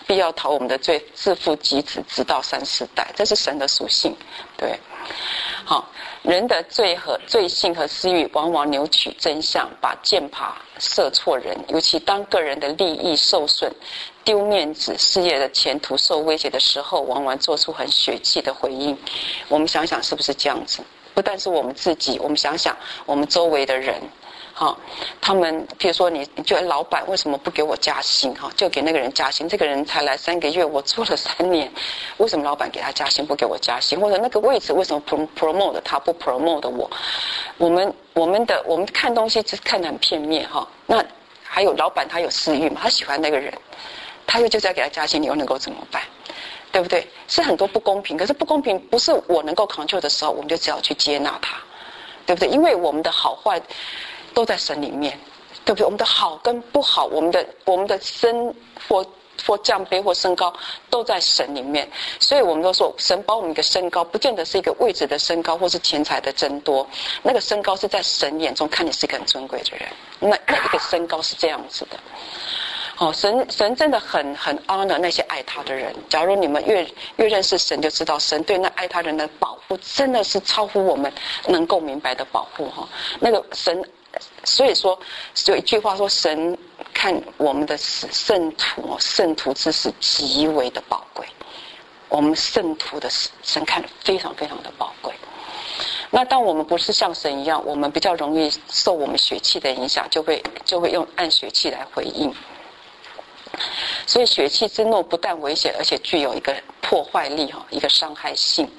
必要讨我们的罪，自负及子，直到三四代，这是神的属性。对，好，人的罪和罪性和私欲往往扭曲真相，把箭靶射错人，尤其当个人的利益受损、丢面子、事业的前途受威胁的时候，往往做出很血气的回应。我们想想是不是这样子？不但是我们自己，我们想想我们周围的人，好，他们比如说你，你觉得老板为什么不给我加薪？哈，就给那个人加薪。这个人才来三个月，我做了三年，为什么老板给他加薪不给我加薪？或者那个位置为什么 promote 他不 promote 我？我们我们的我们看东西只看得很片面哈。那还有老板他有私欲嘛？他喜欢那个人，他又就是要给他加薪，你又能够怎么办？对不对？是很多不公平，可是不公平不是我能够 control 的时候，我们就只好去接纳它，对不对？因为我们的好坏都在神里面，对不对？我们的好跟不好，我们的我们的升或或降卑或升高，都在神里面。所以我们都说，神把我们一个升高，不见得是一个位置的升高，或是钱财的增多。那个升高是在神眼中看你是一个很尊贵的人，那那一个升高是这样子的。哦，神神真的很很 honor 那些爱他的人。假如你们越越认识神，就知道神对那爱他人的保护真的是超乎我们能够明白的保护哈、哦。那个神，所以说有一句话说，神看我们的圣徒，圣徒之死极为的宝贵。我们圣徒的死，神看得非常非常的宝贵。那当我们不是像神一样，我们比较容易受我们血气的影响，就会就会用按血气来回应。所以血气之怒不但危险，而且具有一个破坏力哈，一个伤害性。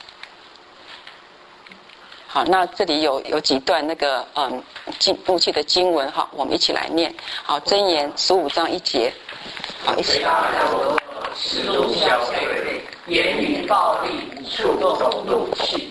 好，那这里有有几段那个嗯经怒气的经文哈，我们一起来念。好，箴言十五章一节，好，一起。 使怒消退，言语暴力，触动怒气。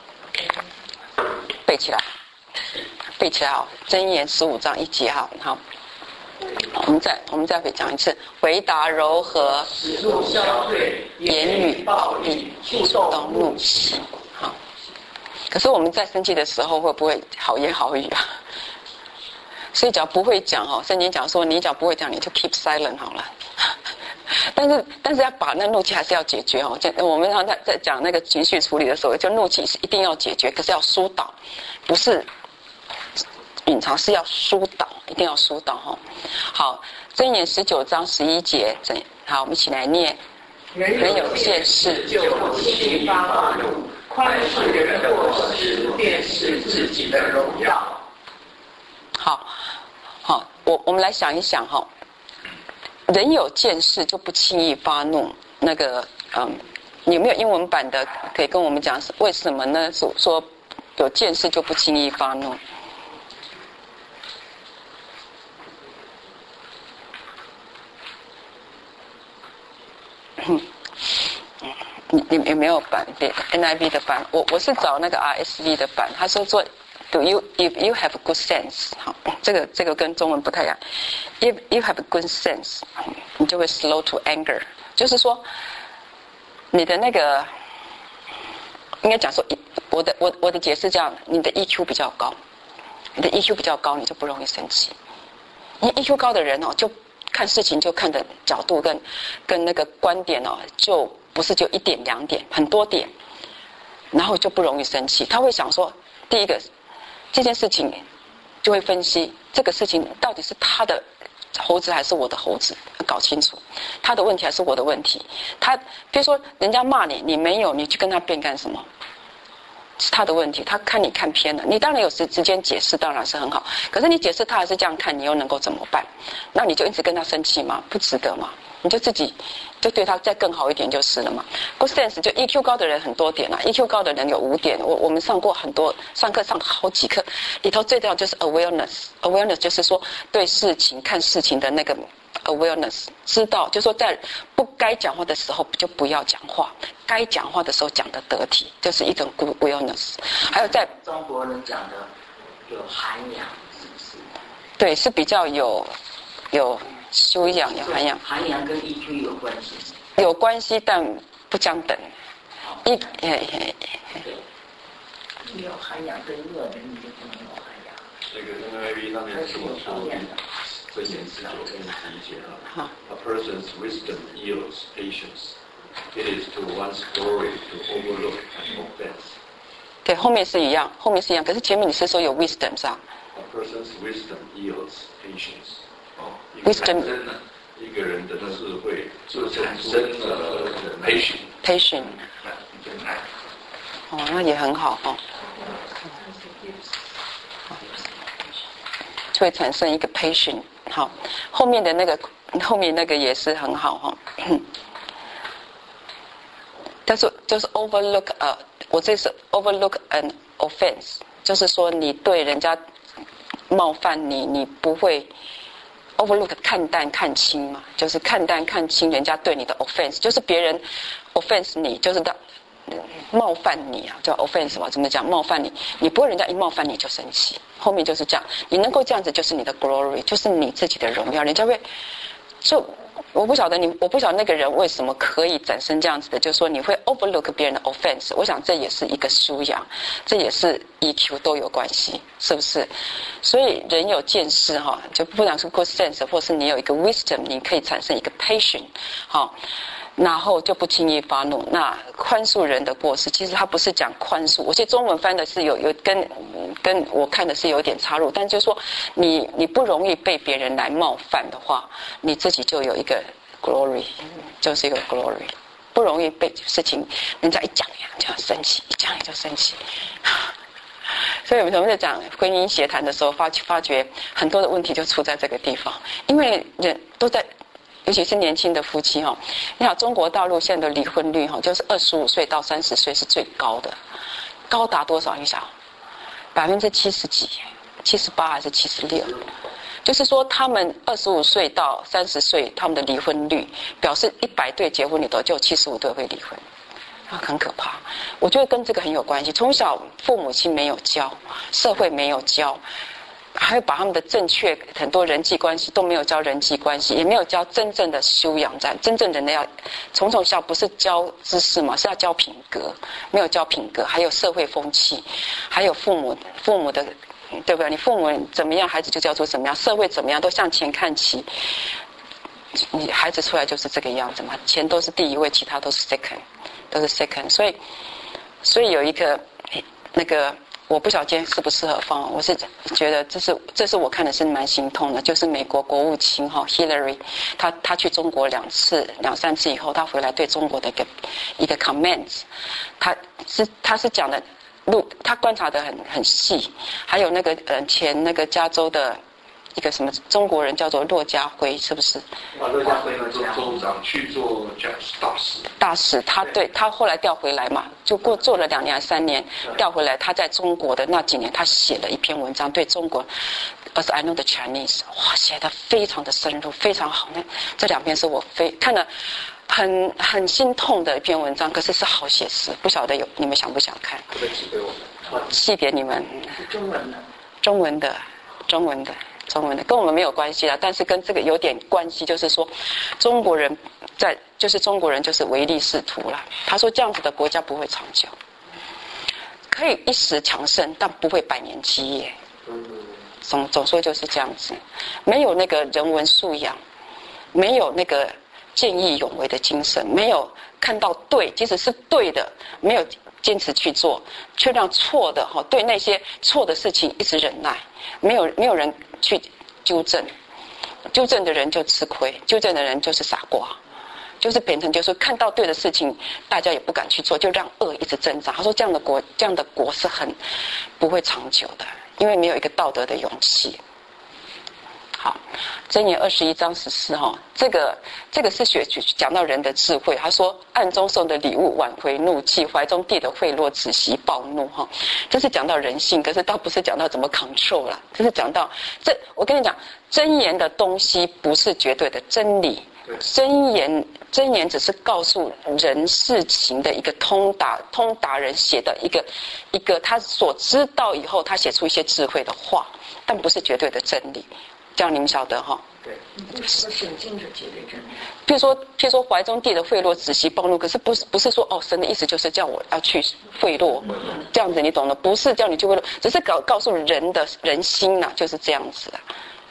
背起来，背起来好，箴言十五章一节哈，好。我们再我们再讲一次，回答柔和， 使怒消退， 言语暴力，触动怒气。好，可是我们在生气的时候会不会好言好语啊？所以只要不会讲哦，圣经讲说你只要不会讲，你就 keep silent 好了。但是但是要把那怒气还是要解决哦。我们常在在讲那个情绪处理的时候，就怒气是一定要解决，可是要疏导，不是隐藏，是要疏导，一定要疏导哈。好，箴言十九章十一节，好，我们一起来念。人有见识， 就不轻易发怒，宽恕人的过失，便是自己的荣耀。 好，好，我我们来想一想哈，人有见识就不轻易发怒。那个，嗯，有没有英文版的可以跟我们讲为什么呢？说有见识就不轻易发怒。你你有没有版 N I V 的版？我我是找那个 R S V 的版。他说做 Do you if you have good sense？ 好，这个这个跟中文不太一样。If you have good sense， 你就会 slow to anger， 就是说你的那个应该讲说，我的我我的解释这样，你的 E Q 比较高，你的 E Q 比较高，你就不容易生气。你 E Q 高的人哦，就看事情就看的角度跟跟那个观点哦，就不是就一点两点，很多点，然后就不容易生气。他会想说，第一个这件事情就会分析这个事情到底是他的猴子还是我的猴子，搞清楚他的问题还是我的问题。他比如说人家骂你，你没有，你去跟他辩干什么？是他的问题，他看你看偏了，你当然有时之间解释当然是很好，可是你解释他还是这样看，你又能够怎么办？那你就一直跟他生气吗？不值得嘛，你就自己就对他再更好一点就是了嘛。Good sense 就 E Q 高的人很多点啊 ，E Q 高的人有五点，我我们上过很多，上课上好几课，里头最重要就是 awareness，awareness 就是说对事情看事情的那个。awareness 知道，就是说在不该讲话的时候就不要讲话，该讲话的时候讲得得体，就是一种 good awareness。还有在中国人讲的有涵养，是不是？ 对，是比较有有修养、有涵养。 涵养跟 E Q 有关系？ 有关系，但不相等。一嘿嘿对，你有涵养跟恶人，你就不能有涵养。 那个 N I V 上面是我说的。 箴言十九篇十一节啊 ，A person's wisdom yields patience. It is to one's glory to overlook an offense. 对，后面是一样，后面是一样，可是前面你是说有 wisdom 上。 A person's wisdom yields patience. 哦 wisdom 一个人的智慧就产生了 patience. patient。哦，那也很好哦。就会产生一个 patient。好，后面的那个后面那个也是很好哈。但是就是 overlook 呃，我这是 overlook an offense， 就是说你对人家冒犯你，你不会 overlook 看淡看轻嘛，就是看淡看轻人家对你的 offense， 就是别人 offense 你，就是的冒犯你啊，叫 offense 嘛，怎么讲？冒犯你，你不会人家一冒犯你就生气，后面就是这样，你能够这样子就是你的 glory， 就是你自己的荣耀，人家会就。我不晓得你，我不晓得那个人为什么可以产生这样子的，就是说你会 overlook 别人的 offense。我想这也是一个修养，这也是 E Q 都有关系，是不是？所以人有见识哈，就不管是 good sense， 或是你有一个 wisdom， 你可以产生一个 patience， 好，然后就不轻易发怒。那宽恕人的过失，其实他不是讲宽恕，我记得中文翻的是有有跟跟我看的是有点插入，但就是说你你不容易被别人来冒犯的话，你自己就有一个 glory， 就是一个 glory， 不容易被事情人家一讲呀就要生气，一讲就生气。所以我们在讲婚姻协谈的时候，发发觉很多的问题就出在这个地方，因为人都在。尤其是年轻的夫妻哈，你看中国大陆现在的离婚率哈，就是二十五岁到三十岁是最高的，高达多少？你想，百分之七十几，七十八还是七十六？就是说，他们二十五岁到三十岁，他们的离婚率表示一百对结婚里头就有七十五对会离婚，啊，很可怕。我觉得跟这个很有关系。从小父母亲没有教，社会没有教。还会把他们的正确很多人际关系都没有教人际关系，也没有教真正的修养在真正人的要从从小不是教知识嘛，是要教品格，没有教品格，还有社会风气，还有父母父母的对不对？你父母怎么样，孩子就教出怎么样，社会怎么样都向前看齐，你孩子出来就是这个样子嘛，钱都是第一位，其他都是 second， 都是 second， 所以所以有一个那个。我不晓得今天适不适合放，我是觉得这是这是我看的是蛮心痛的，就是美国国务卿哈 Hillary， 他他去中国两次两三次以后，他回来对中国的一个一个 comments， 他是他是讲的路，他观察的很很细，还有那个呃前那个加州的。一个什么中国人叫做骆家辉，是不是？ 把骆家辉呢做州长去做讲大使。大使，他对他后来调回来嘛，就过做了两年三年，调回来。他在中国的那几年，他写了一篇文章，对中国 ，As I Know the Chinese， 哇，写得非常的深入，非常好。那这两篇是我非看了很很心痛的一篇文章，可是是好写实，不晓得有你们想不想看？ 可以寄给我们。 寄给你们。 中文的。 中文的，中文的。中文的跟我们没有关系啦，但是跟这个有点关系，就是说，中国人在就是中国人就是唯利是图啦。他说这样子的国家不会长久，可以一时强盛，但不会百年基业。总总说就是这样子，没有那个人文素养，没有那个见义勇为的精神，没有看到对，即使是对的，没有坚持去做，却让错的哈对那些错的事情一直忍耐，没有没有人去纠正，纠正的人就吃亏，纠正的人就是傻瓜，就是变成就是看到对的事情，大家也不敢去做，就让恶一直增长。他说这样的国，这样的国是很不会长久的，因为没有一个道德的勇气。好，箴言二十一章十四哈，这个这个是学讲到人的智慧。他说，暗中送的礼物挽回怒气，怀中递的贿赂止息暴怒哈。这是讲到人性，可是倒不是讲到怎么 control 啦，这是讲到这。我跟你讲，箴言的东西不是绝对的真理，箴言箴言只是告诉人事情的一个通达通达人写的一个一个他所知道以后，他写出一些智慧的话，但不是绝对的真理。这样你们晓得哈？ 对，不是圣经的绝对真理。 譬如说，譬如说怀中递的贿赂止息暴怒，可是不是不是说哦，神的意思就是叫我要去贿赂，这样子你懂了？不是叫你去贿赂，只是告告诉人的人心呐、啊，就是这样子啊。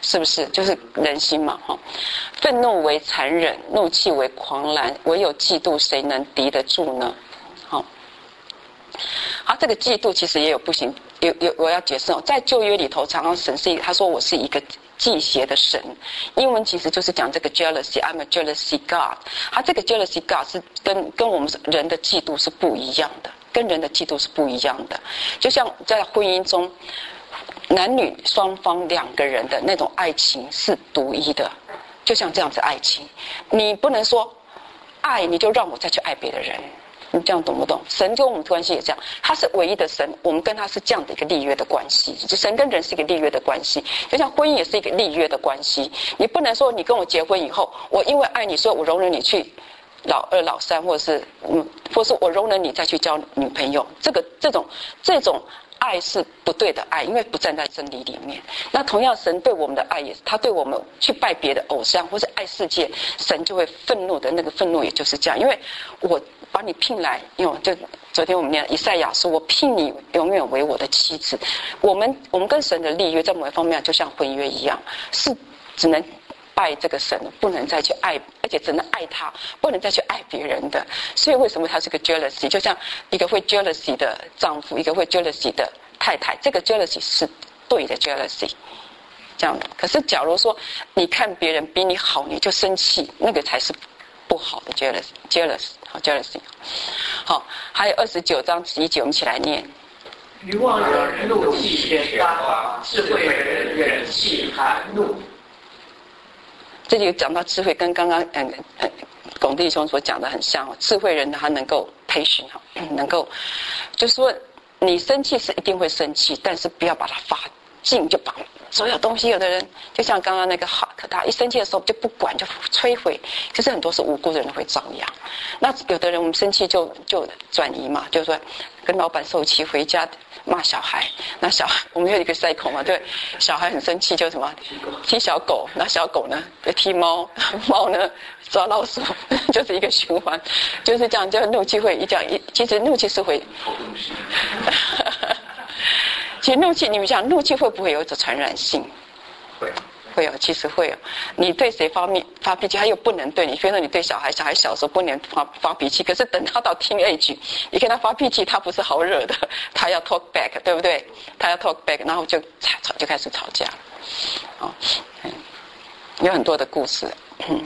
是不是？就是人心嘛，哈。愤怒为残忍，怒气为狂澜，唯有嫉妒，谁能敌得住呢？好，好，这个嫉妒其实也有不行，有有我要解释哦，在旧约里头，常常神是一，他说我是一个忌邪的神，英文其实就是讲这个 jealousy，I'm a jealousy God。他这个 jealousy God 是跟跟我们人的嫉妒是不一样的，跟人的嫉妒是不一样的。就像在婚姻中，男女双方两个人的那种爱情是独一的，就像这样子爱情，你不能说爱你就让我再去爱别的人。你这样懂不懂？神跟我们关系也这样，他是唯一的神，我们跟他是这样的一个立约的关系。就神跟人是一个立约的关系，就像婚姻也是一个立约的关系。你不能说你跟我结婚以后，我因为爱你，所以我容忍你去老二、老三，或者是嗯，或是我容忍你再去交女朋友。这个这种这种爱是不对的爱，因为不站在真理里面。那同样，神对我们的爱也是，他对我们去拜别的偶像或是爱世界，神就会愤怒的。那个愤怒也就是这样，因为我把你聘来，因为就昨天我们念以赛亚说，我聘你永远为我的妻子。我们我们跟神的立约在某一方面就像婚约一样，是只能拜这个神，不能再去爱，而且只能爱他，不能再去爱别人的。所以为什么他是个 jealousy， 就像一个会 jealousy 的丈夫，一个会 jealousy 的太太，这个 jealousy 是对的 jealousy， 这样的。可是假如说你看别人比你好，你就生气，那个才是不好的 jealous jealous 好 jealousy。好，还有二十九章十一节，我们一起来念。 愚妄人怒气便发狂，智慧人忍气含怒。 这里有讲到智慧，跟刚刚嗯嗯龚弟兄所讲的很像哦。智慧人他能够培训哈，能够就是说你生气是一定会生气，但是不要把它发尽，就把所有东西。有的人就像刚刚那个哈克，他一生气的时候就不管，就摧毁。可是很多是无辜的人会遭殃。那有的人我们生气就就转移嘛，就是说跟老板受气回家骂小孩。那小孩我们有一个 cycle 嘛，对，小孩很生气就什么踢小狗，那小狗呢就踢猫，猫呢抓老鼠，就是一个循环，就是这样。就怒气会一讲一，其实怒气是会。其实怒气，你们想怒气会不会有一种传染性？ 会， 会有，其实会有。你对谁发脾发脾气，他又不能对你。比如说你对小孩，小孩小时候不能发发脾气，可是等他到 teenage， 你跟他发脾气，他不是好惹的，他要 talk back， 对不对？他要 talk back， 然后就吵吵就开始吵架。哦，嗯，有很多的故事。嗯，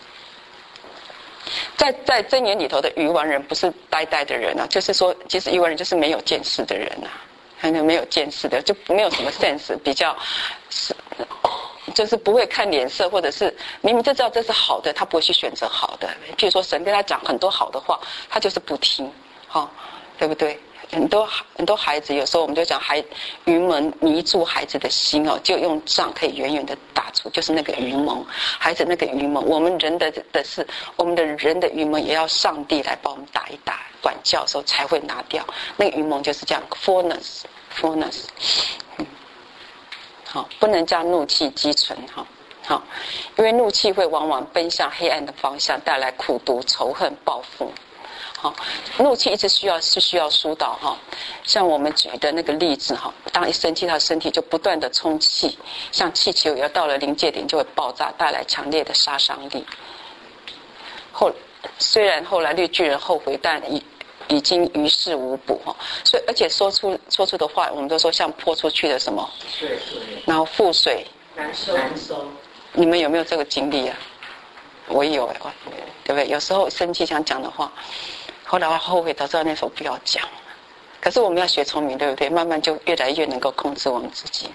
在在箴言里头的愚顽人不是呆呆的人啊，就是说，其实愚顽人就是没有见识的人啊。可能没有见识的，就没有什么 sense， 比较是就是不会看脸色，或者是明明就知道这是好的，他不会去选择好的。譬如说神跟他讲很多好的话，他就是不听，哈、哦，对不对？很多很多孩子，有时候我们就讲孩愚蒙迷住孩子的心哦，就用杖可以远远的打出，就是那个愚蒙，孩子那个愚蒙。我们人的的是我们的人的愚蒙，也要上帝来帮我们打一打，管教的时候才会拿掉。那个愚蒙就是这样 ，fullness fullness， 嗯，好，不能将怒气积存哈。好，因为怒气会往往奔向黑暗的方向，带来苦毒、仇恨、报复。好，怒气一直需要是需要疏导哈，像我们举的那个例子哈，当一生气，他的身体就不断的充气，像气球要到了临界点就会爆炸，带来强烈的杀伤力。后虽然后来绿巨人后悔，但已已经于事无补哈，所以而且说出说出的话，我们都说像泼出去的什么水， 然后覆水难收难收。 你们有没有这个经历啊？我有哎，对不对？有时候生气想讲的话，后来我后悔，早知道那时候不要讲。可是我们要学聪明，对不对？慢慢就越来越能够控制我们自己。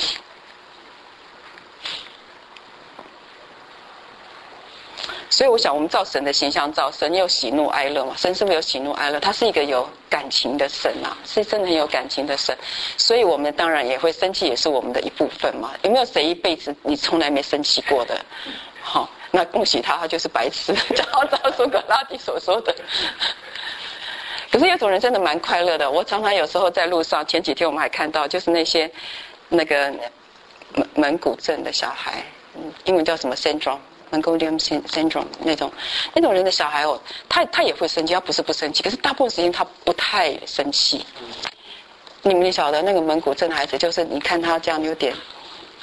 所以我想，我们照神的形象造，神有喜怒哀乐嘛？神是不是有喜怒哀乐？他是一个有感情的神啊，是真的很有感情的神。所以我们当然也会生气，也是我们的一部分嘛。有没有谁一辈子你从来没生气过的？好。那恭喜他，他就是白痴，就好照苏格拉底所说的。可是有种人真的蛮快乐的。我常常有时候在路上，前几天我们还看到，就是那些那个门门骨症的小孩，英文叫什么 syndrome， Mongolian syndrome 那种那种人的小孩哦，他他也会生气，他不是不生气，可是大部分时间他不太生气。你们晓得那个门骨症的孩子，就是你看他这样有点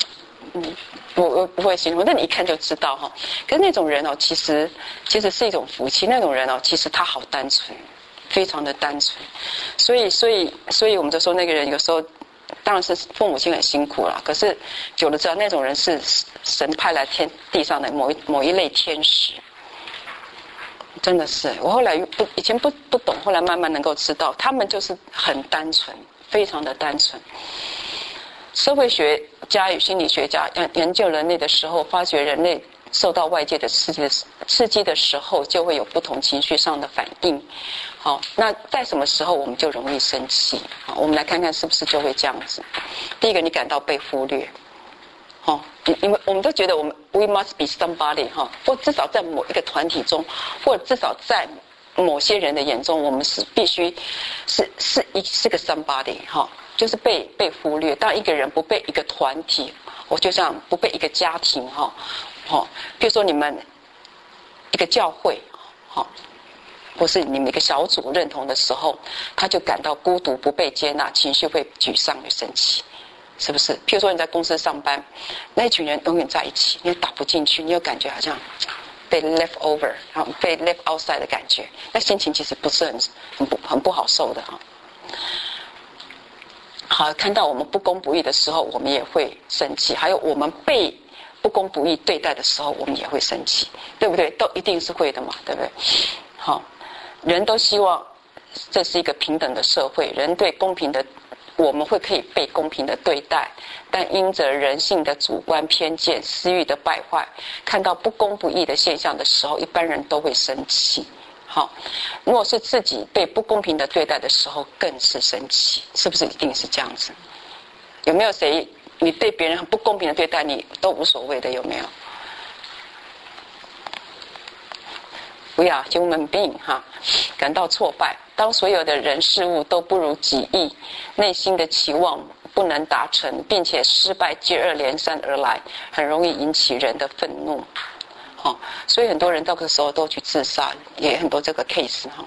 嗯，我我不会形容，但你一看就知道哈。可是那种人哦，其实其实是一种福气。那种人哦，其实他好单纯，非常的单纯。所以所以所以我们就说那个人有时候当然是父母亲很辛苦啦，可是久了知道那种人是神派来天地上的某一某一类天使。真的是，我后来不以前不不懂，后来慢慢能够知道，他们就是很单纯，非常的单纯。社会学家与心理学家研究人类的时候，发觉人类受到外界的刺激的刺激的时候，就会有不同情绪上的反应。好，那在什么时候我们就容易生气？好，我们来看看是不是就会这样子。第一个，你感到被忽略。哦，因为我们都觉得我们 we must be somebody 哈，或至少在某一个团体中，或者至少在某些人的眼中，我们是必须是是一是个 somebody 哈，就是被被忽略。当一个人不被一个团体，我就像不被一个家庭哈，哦，比如说你们一个教会哈，或是你们一个小组认同的时候，他就感到孤独、不被接纳，情绪会沮丧与生气。是不是？譬如说你在公司上班，那一群人永远在一起，你打不进去，你有感觉好像被 left over， 然后被 left outside 的感觉，那心情其实不是很很不很不好受的哈。好，看到我们不公不义的时候，我们也会生气；还有我们被不公不义对待的时候，我们也会生气，对不对？都一定是会的嘛，对不对？好，人都希望这是一个平等的社会，人对公平的。我们会可以被公平的对待，但因着人性的主观偏见、私欲的败坏，看到不公不义的现象的时候，一般人都会生气。好，如果是自己被不公平的对待的时候，更是生气，是不是一定是这样子？有没有谁你对别人很不公平的对待，你都无所谓的？有没有？We are human being 哈，感到挫败。当所有的人事物都不如己意，内心的期望不能达成，并且失败接二连三而来，很容易引起人的愤怒。哦，所以很多人到这个时候都去自杀，也很多这个 case 哈。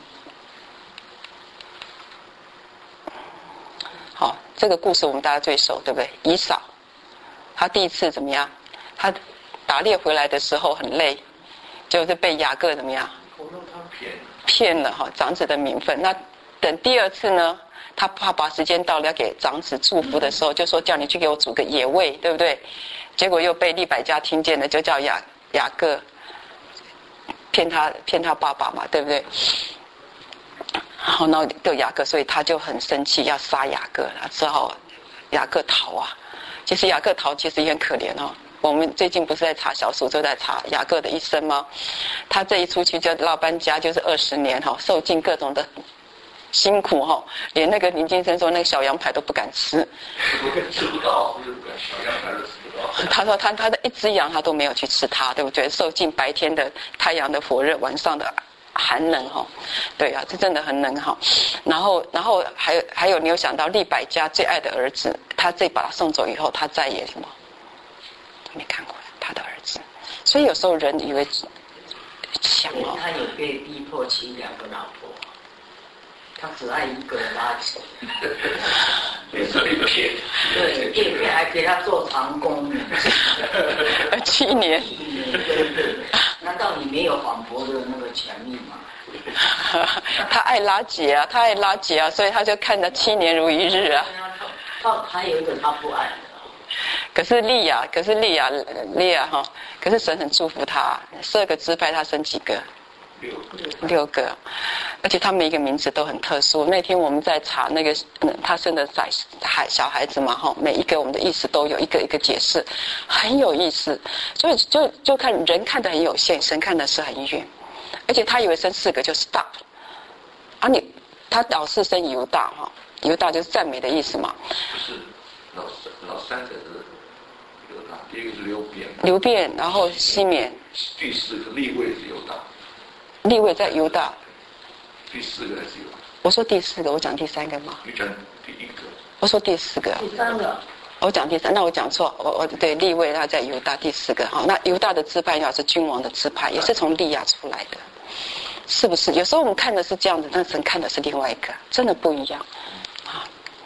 好，这个故事我们大家最熟，对不对？以扫，他第一次怎么样？他打猎回来的时候很累，就是被雅各怎么样？骗了哈长子的名分。那等第二次呢，他怕把时间到了要给长子祝福的时候，就说叫你去给我煮个野味，对不对？结果又被利百加听见了，就叫雅雅各骗他骗他爸爸嘛，对不对？好，然后就雅各，所以他就很生气，要杀雅各了，只好雅各逃啊。其实雅各逃其实也很可怜哦。我们最近不是在查小组，就在查雅各的一生吗？他这一出去就老搬家就是二十年哈，受尽各种的辛苦哈，连那个林金生说那个小羊排都不敢吃。 吃不到，小羊排都吃不到。 他说他他的一只羊他都没有去吃它，对不对？受尽白天的太阳的火热，晚上的寒冷哈，对啊，这真的很冷哈。然后然后还有还有，你有想到利百加最爱的儿子，他这把他送走以后，他再也什么？没看过他的儿子，所以有时候人以为想哦， 他有被逼迫娶两个老婆，他只爱一个垃圾， 也是被骗， 对，骗骗还给他做长工， 七年， 难道你没有反驳的那个权利吗？ 他爱拉结啊，他爱拉结啊，所以他就看着七年如一日啊。 他还有一个他不爱。 可是利亚，可是利亚，利亚哈，可是神很祝福他，十二个支派他生几个？ 六六个，而且他每一个名字都很特殊。那天我们在查那个，嗯，他生的仔孩小孩子嘛，哈，每一个我们的意思都有一个一个解释，很有意思。所以就就看人看得很有限，神看的是很远。而且他以为生四个就 stop， 啊你他老是生犹大哈，犹大就是赞美的意思嘛。 不是。老三老三才是犹大，第一个是流变， 流变，然后西缅， 第四个利未是犹大， 利未在犹大， 第四个还是犹大。 我说第四个，我讲第三个吗？ 你讲第一个。 我说第四个。 第三个。 我讲第三，那我讲错，我我对利未他在犹大第四个哈，那犹大的支派要是君王的支派，也是从利亚出来的，是不是？有时候我们看的是这样子，但神看的是另外一个，真的不一样。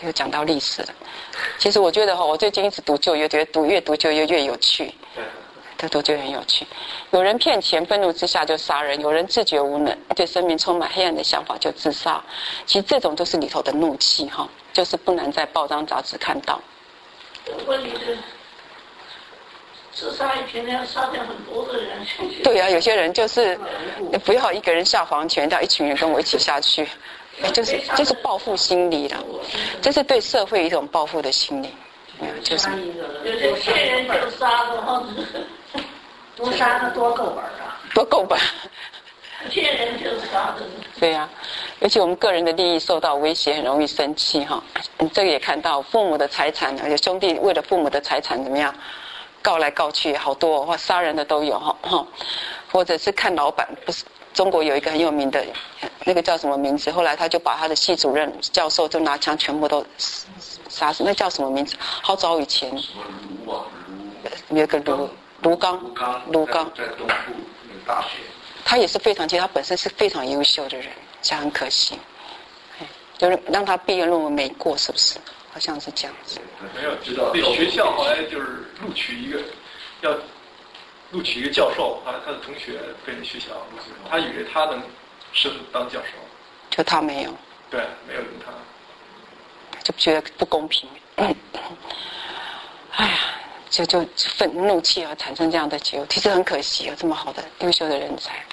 又讲到历史了。其实我觉得哈，我最近一直读旧约，觉得读越读旧约越有趣，读读就很有趣。有人骗钱，愤怒之下就杀人；有人自觉无能，对生命充满黑暗的想法就自杀。其实这种都是里头的怒气哈，就是不难在报章杂志看到。 问题是，自杀一天要杀掉很多的人。 对啊，有些人就是不要一个人下黄泉，要一群人跟我一起下去。就是就是报复心理了，这是对社会一种报复的心理，就是有些骗人就杀的话，多杀的多够本啊， 多够本， 骗人就杀的。 对呀、啊，尤其我们个人的利益受到威胁，很容易生气哈。你这个也看到，父母的财产，有兄弟为了父母的财产怎么样，告来告去，好多或杀人的都有哈，或者是看老板不是。中国有一个很有名的，那个叫什么名字？后来他就把他的系主任、教授就拿枪全部都杀死。那叫什么名字？好早以前。 什么卢啊？ 卢。有个卢卢刚。 卢刚。 卢刚。 在东部那个大学。 他也是非常，其实他本身是非常优秀的人，这样很可惜。就是让他毕业论文没过，是不是？好像是这样子。 没有知道。那学校后来就是录取一个要。录取一个教授，他他的同学被那学校录取，他以为他能适合当教授， 就他没有， 对，没有用他， 就觉得不公平。嗯、哎呀，就就愤怒气而产生这样的结果，其实很可惜，有这么好的优秀的人才。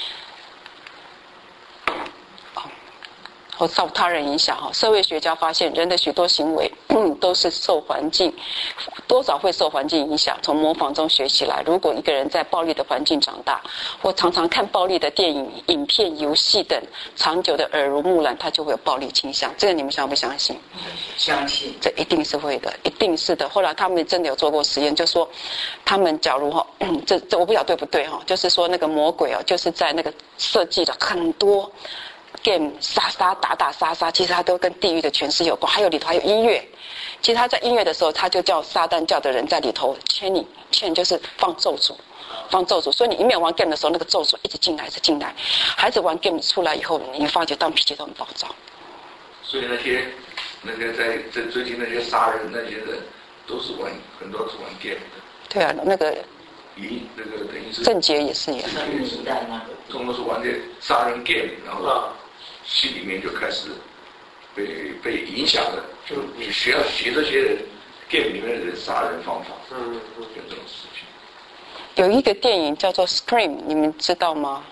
或受他人影响哈，社会学家发现人的许多行为、嗯、都是受环境，多少会受环境影响，从模仿中学起来。如果一个人在暴力的环境长大，或常常看暴力的电影、影片、游戏等，长久的耳濡目染，他就会有暴力倾向。这个你们相不相信？ 相信， 这一定是会的，一定是的。后来他们真的有做过实验，就说他们假如哈，这这我不晓得对不对哈，就是说那个魔鬼哦，就是在那个设计了很多。game 杀杀打打杀杀，其实它都跟地狱的诠释有关，还有里头还有音乐。其实他在音乐的时候，他就叫撒旦教的人在里头牵你，牵就是放咒诅，放咒诅。所以你一面玩 game 的时候，那个咒诅一直进来，一直进来。孩子玩 game 出来以后，你发觉当脾气都很暴躁。 所以那些那个在在最近那些杀人那些人，都是玩很多是玩 game 的。 对啊，那个。 咦，那个等于是。 郑捷也是也。 时代那个，中国是玩的杀人 game， 然后。心里面就开始被被影响了，就学要学这些 game 里面的人杀人方法，嗯，有这种事情。 有一个电影叫做《Scream》，你们知道吗？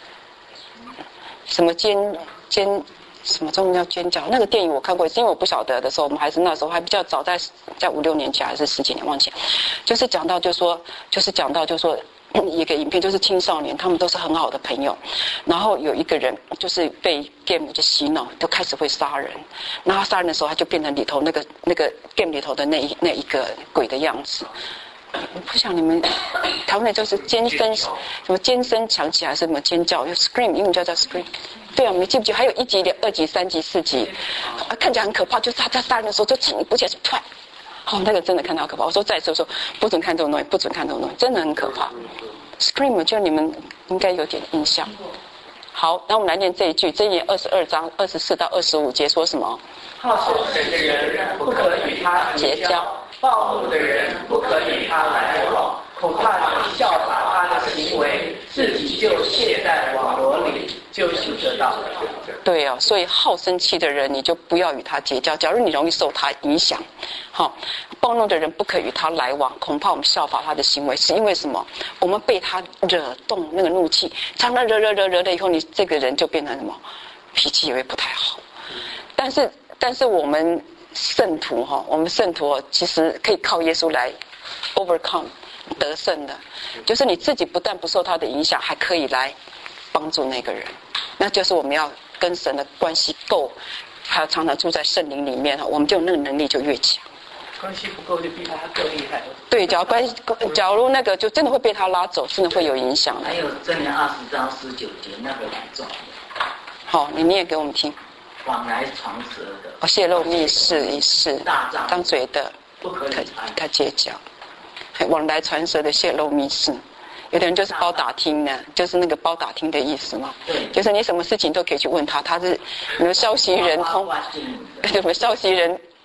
什么尖尖什么中文叫尖叫？那个电影我看过，因为我不晓得的时候，我们还是那时候还比较早，在在五六年前还是十几年忘记，就是讲到就说就是讲到就说。一个影片就是青少年，他们都是很好的朋友，然后有一个人就是被 game 就洗脑，就开始会杀人，然后杀人的时候他就变成里头那个那个 game 里头的那一那一个鬼的样子。我不想你们台湾的就是尖声什么尖声响起还是什么尖叫，就 scream 英文叫叫 scream。对啊，你记不记得还有一集、二集、三集、四集，啊，看起来很可怕，就是他在杀人的时候就请你不起来，突然。哦，那个真的看到好可怕！我说再次说不准看这种东西，不准看这种东西，真的很可怕。Scream 就你们应该有点印象。好，那我们来念这一句，箴言二十二章二十四到二十五节说什么？ 好胜的人不可与他结交，暴怒的人不可与他来往，恐怕你效法他的行为，自己就陷在网罗里，就行得到。 对啊，所以好生气的人，你就不要与他结交。假如你容易受他影响，好，暴怒的人不可与他来往，恐怕我们效法他的行为，是因为什么？我们被他惹动那个怒气，常常惹惹惹惹了以后，你这个人就变成什么？脾气也会不太好。但是，但是我们圣徒哈，我们圣徒其实可以靠耶稣来 overcome 得胜的，就是你自己不但不受他的影响，还可以来帮助那个人。那就是我们要跟神的关系够，还要常常住在圣灵里面，我们就那个能力就越强。 关系不够就比他更厉害。 对，假如关系，假如那个就真的会被他拉走，真的会有影响。 还有箴言二十章十九节那个很重要。 好，你念给我们听。 往来传舌的， 哦，泄露密事一事，张嘴的不可可结交。往来传舌的泄露密事。有的人就是包打听呢，就是那个包打听的意思嘛。对，就是你什么事情都可以去问他，他是什么消息人通，什么消息人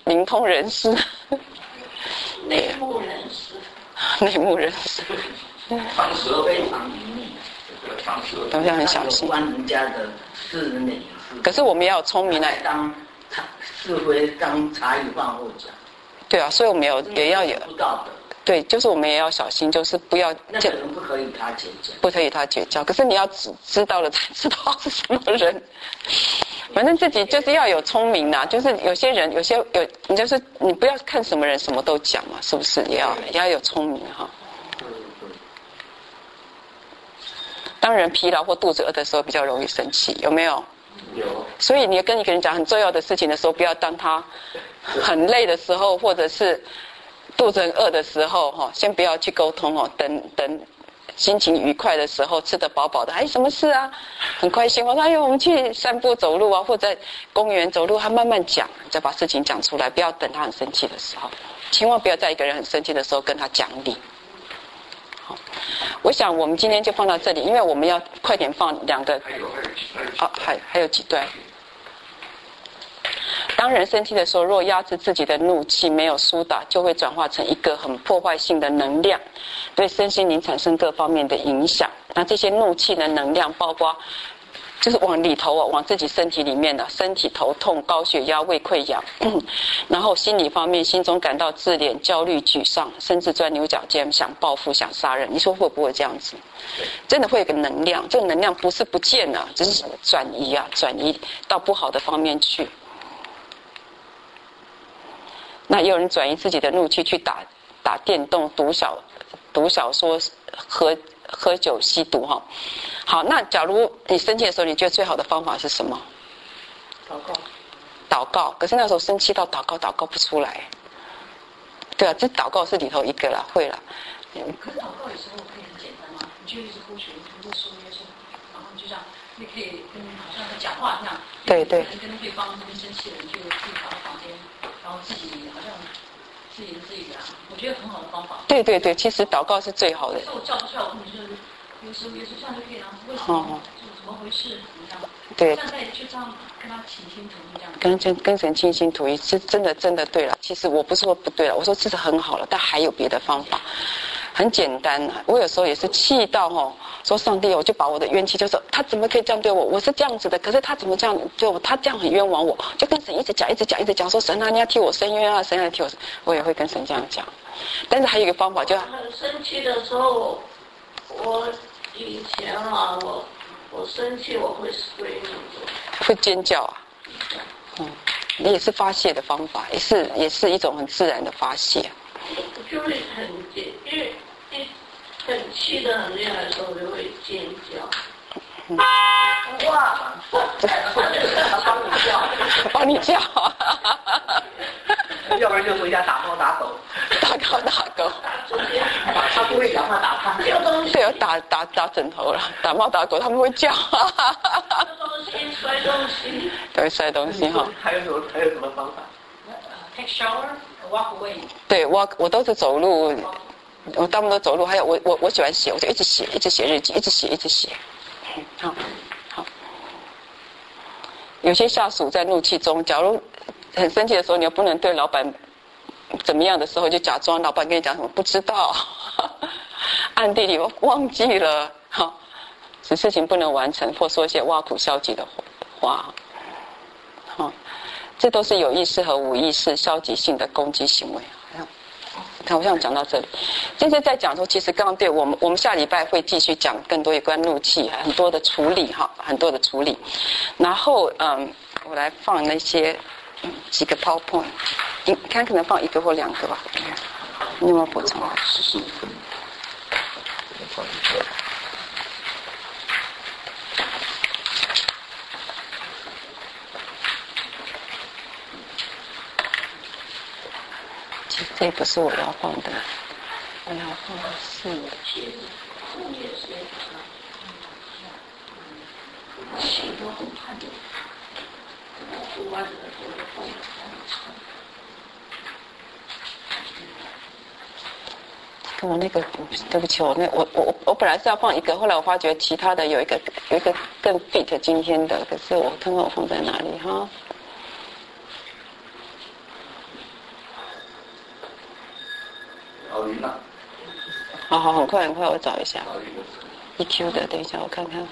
灵通人士， 内幕人士， 内幕人士， 长舌非常灵敏， 长舌都要很小心。 关人家的私人的隐私。 可是我们要有聪明来当是非当茶余饭后讲。 对啊，所以我们有也要有不道德。 对，就是我们也要小心，就是不要那个人不可以与他结交， 不可以与他结交。可是你要只知道了才知道是什么人。反正自己就是要有聪明啦，就是有些人有些有，你就是你不要看什么人什么都讲嘛，是不是？也要也要有聪明哈。当人疲劳或肚子饿的时候，比较容易生气，有没有？ 有。 所以你跟一个人讲很重要的事情的时候，不要当他很累的时候，或者是肚子很饿的时候，哈，先不要去沟通哦。等等，心情愉快的时候，吃得饱饱的，哎，什么事啊？很开心。我说，哎呦，我们去散步走路啊，或者在公园走路，他慢慢讲，再把事情讲出来，不要等他很生气的时候，千万不要在一个人很生气的时候跟他讲理。好，我想我们今天就放到这里，因为我们要快点放两个。 还有还有还有好，还还有几段。当人生气的时候，若压制自己的怒气没有疏导，就会转化成一个很破坏性的能量，对身心灵产生各方面的影响。那这些怒气的能量包括就是往里头哦，往自己身体里面的身体头痛、高血压、胃溃疡，然后心理方面，心中感到自怜、焦虑、沮丧，甚至钻牛角尖，想报复、想杀人。你说会不会这样子？真的会有个能量，这个能量不是不见了，只是转移啊，转移到不好的方面去。那也有人转移自己的怒气去打打电动、读小读小说、喝喝酒、吸毒哈。好，那假如你生气的时候，你觉得最好的方法是什么？ 祷告。 祷告。可是那时候生气到祷告，祷告不出来。对啊，这祷告是里头一个啦，会啦。 可是祷告有时候可以很简单嘛，你就一直呼求，一直说，一直说，然后就像你可以跟好像在讲话一样。 对对。 跟对方这边生气的人，就自己跑到房间，然后自己好像自言自语啊，我觉得很好的方法。 对对对，其实祷告是最好的。 可是我叫不出来，我可能就是有时候有时候这样就可以了，为什么？就是怎么回事？这样。 对。 现在就这样跟他倾心吐意这样。 跟跟跟神倾心吐意是真的真的对了。其实我不是说不对了，我说这是很好了，但还有别的方法。很简单啊，我有时候也是气到哦，说上帝，我就把我的怨气就说他怎么可以这样对我？我是这样子的，可是他怎么这样对我？他这样很冤枉我，就跟神一直讲，一直讲，一直讲，说神啊，你要替我伸冤啊，神要替我，我也会跟神这样讲。但是还有一个方法，就很生气的时候，我以前啊，我我生气我会 scream， 会尖叫啊，嗯，也是发泄的方法，也是也是一种很自然的发泄。 我就会很尖，因为一很气得很厉害的时候，我就会尖叫。 嗯、 哇！ 帮你叫， 帮你叫。 要不然就回家打猫打狗。 打狗打狗。 他不会讲话打他。 丢东西。 对，有打打打枕头了，打猫打狗他们会叫。 丢东西，摔东西。 对，摔东西哈。 还有什么？还有什么方法 ？Take shower, walk away。 对，我我都是走路，我大部分都走路。还有我我我喜欢写，我就一直写，一直写日记，一直写，一直写。好，好。有些下属在怒气中，假如很生气的时候，你又不能对老板怎么样的时候，就假装老板跟你讲什么不知道，暗地里我忘记了，哈，使事情不能完成，或说一些挖苦消极的话，好。这都是有意识和无意识消极性的攻击行为。看，我想讲到这里，就是在讲说，其实刚刚对我们，我们下礼拜会继续讲更多有关怒气，很多的处理哈，很多的处理。然后嗯，我来放那些、嗯、几个 PowerPoint， 你看可能放一个或两个吧。你有没有补充？ 十四分，放一个。 这不是我要放的，我要放的是跟我那个，对不起，我那我我我本来是要放一个，后来我发觉其他的有一个有一个更 fit 今天的，可是我看看我放在哪里哈。 老云呐。 好好，很快很快，我找一下。E Q 的，等一下我看看。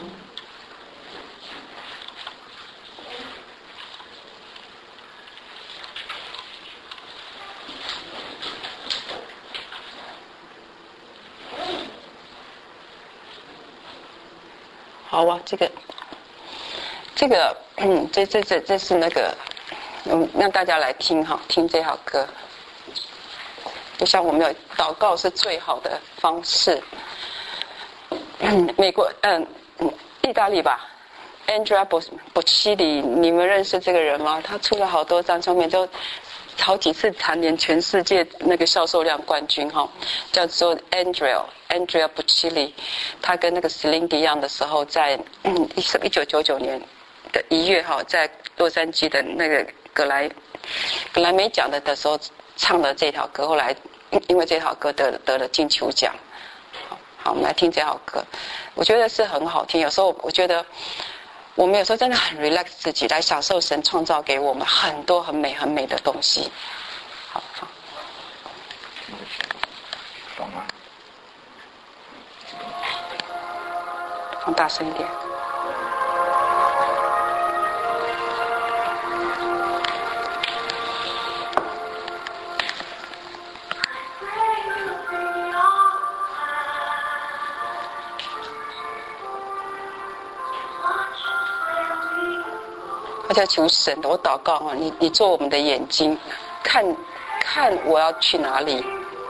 好啊，这个，这个，嗯，这这这这是那个，嗯，让大家来听哈，听这首歌。就像我们有祷告是最好的方式。嗯，美国，嗯，意大利吧 ，Andrea Bocelli， 你们认识这个人吗？他出了好多张唱片，都好几次蝉联全世界那个销售量冠军哈，叫做 Andrea Andrea Bocelli。他跟那个 Celine Dion 的时候在，在嗯一九九九年的一月哈，在洛杉矶的那个格莱格莱美奖的的时候唱了这条歌，后来因为这条歌得得了金球奖。好，我们来听这首歌，我觉得是很好听。有时候我觉得，我们有时候真的很 relax 自己，来享受神创造给我们很多很美很美的东西。好好， 懂吗？ 放大声一点。我在求神，我祷告啊，你你做我们的眼睛，看，看我要去哪里，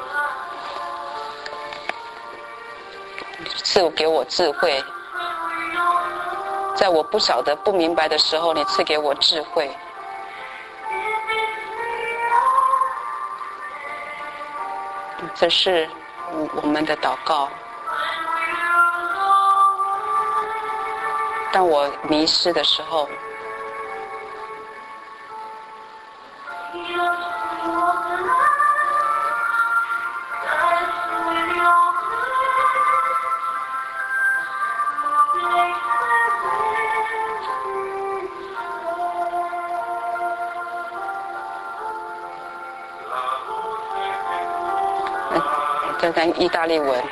赐给我智慧，在我不晓得不明白的时候，你赐给我智慧。这是我们的祷告。当我迷失的时候，看看意大利文。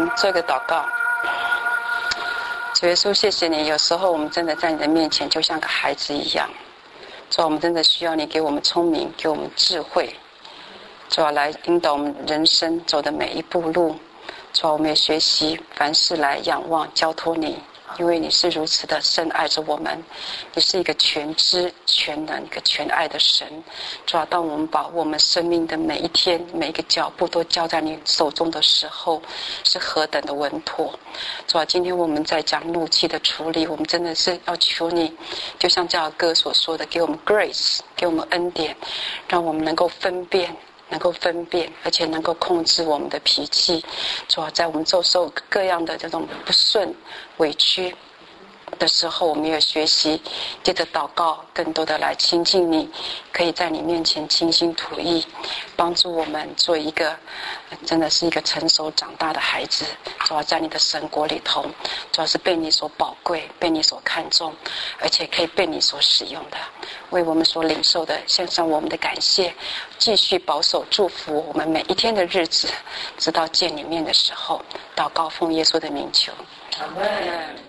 们做个祷告。主耶稣，谢谢你，有时候我们真的在你的面前就像个孩子一样。主啊，我们真的需要你给我们聪明，给我们智慧，主啊，来引导我们人生走的每一步路。主啊，我们也学习凡事来仰望交托你，因为你是如此的深爱着我们，你是一个全知全能一个全爱的神。主啊，当我们把我们生命的每一天每一个脚步都交在你手中的时候，是何等的稳妥。主啊，今天我们在讲怒气的处理，我们真的是要求你，就像这首歌所说的，给我们 grace， 给我们恩典，让我们能够分辨能够分辨，而且能够控制我们的脾气。主啊，在我们遭受各样的这种不顺委屈的时候，我们也学习借着祷告更多的来亲近你，可以在你面前倾心吐意，帮助我们做一个真的是一个成熟长大的孩子。主要在你的神国里头，主要是被你所宝贵，被你所看重，而且可以被你所使用的，为我们所领受的献上我们的感谢，继续保守祝福我们每一天的日子，直到见你面的时候。祷告奉耶稣的名求，阿们。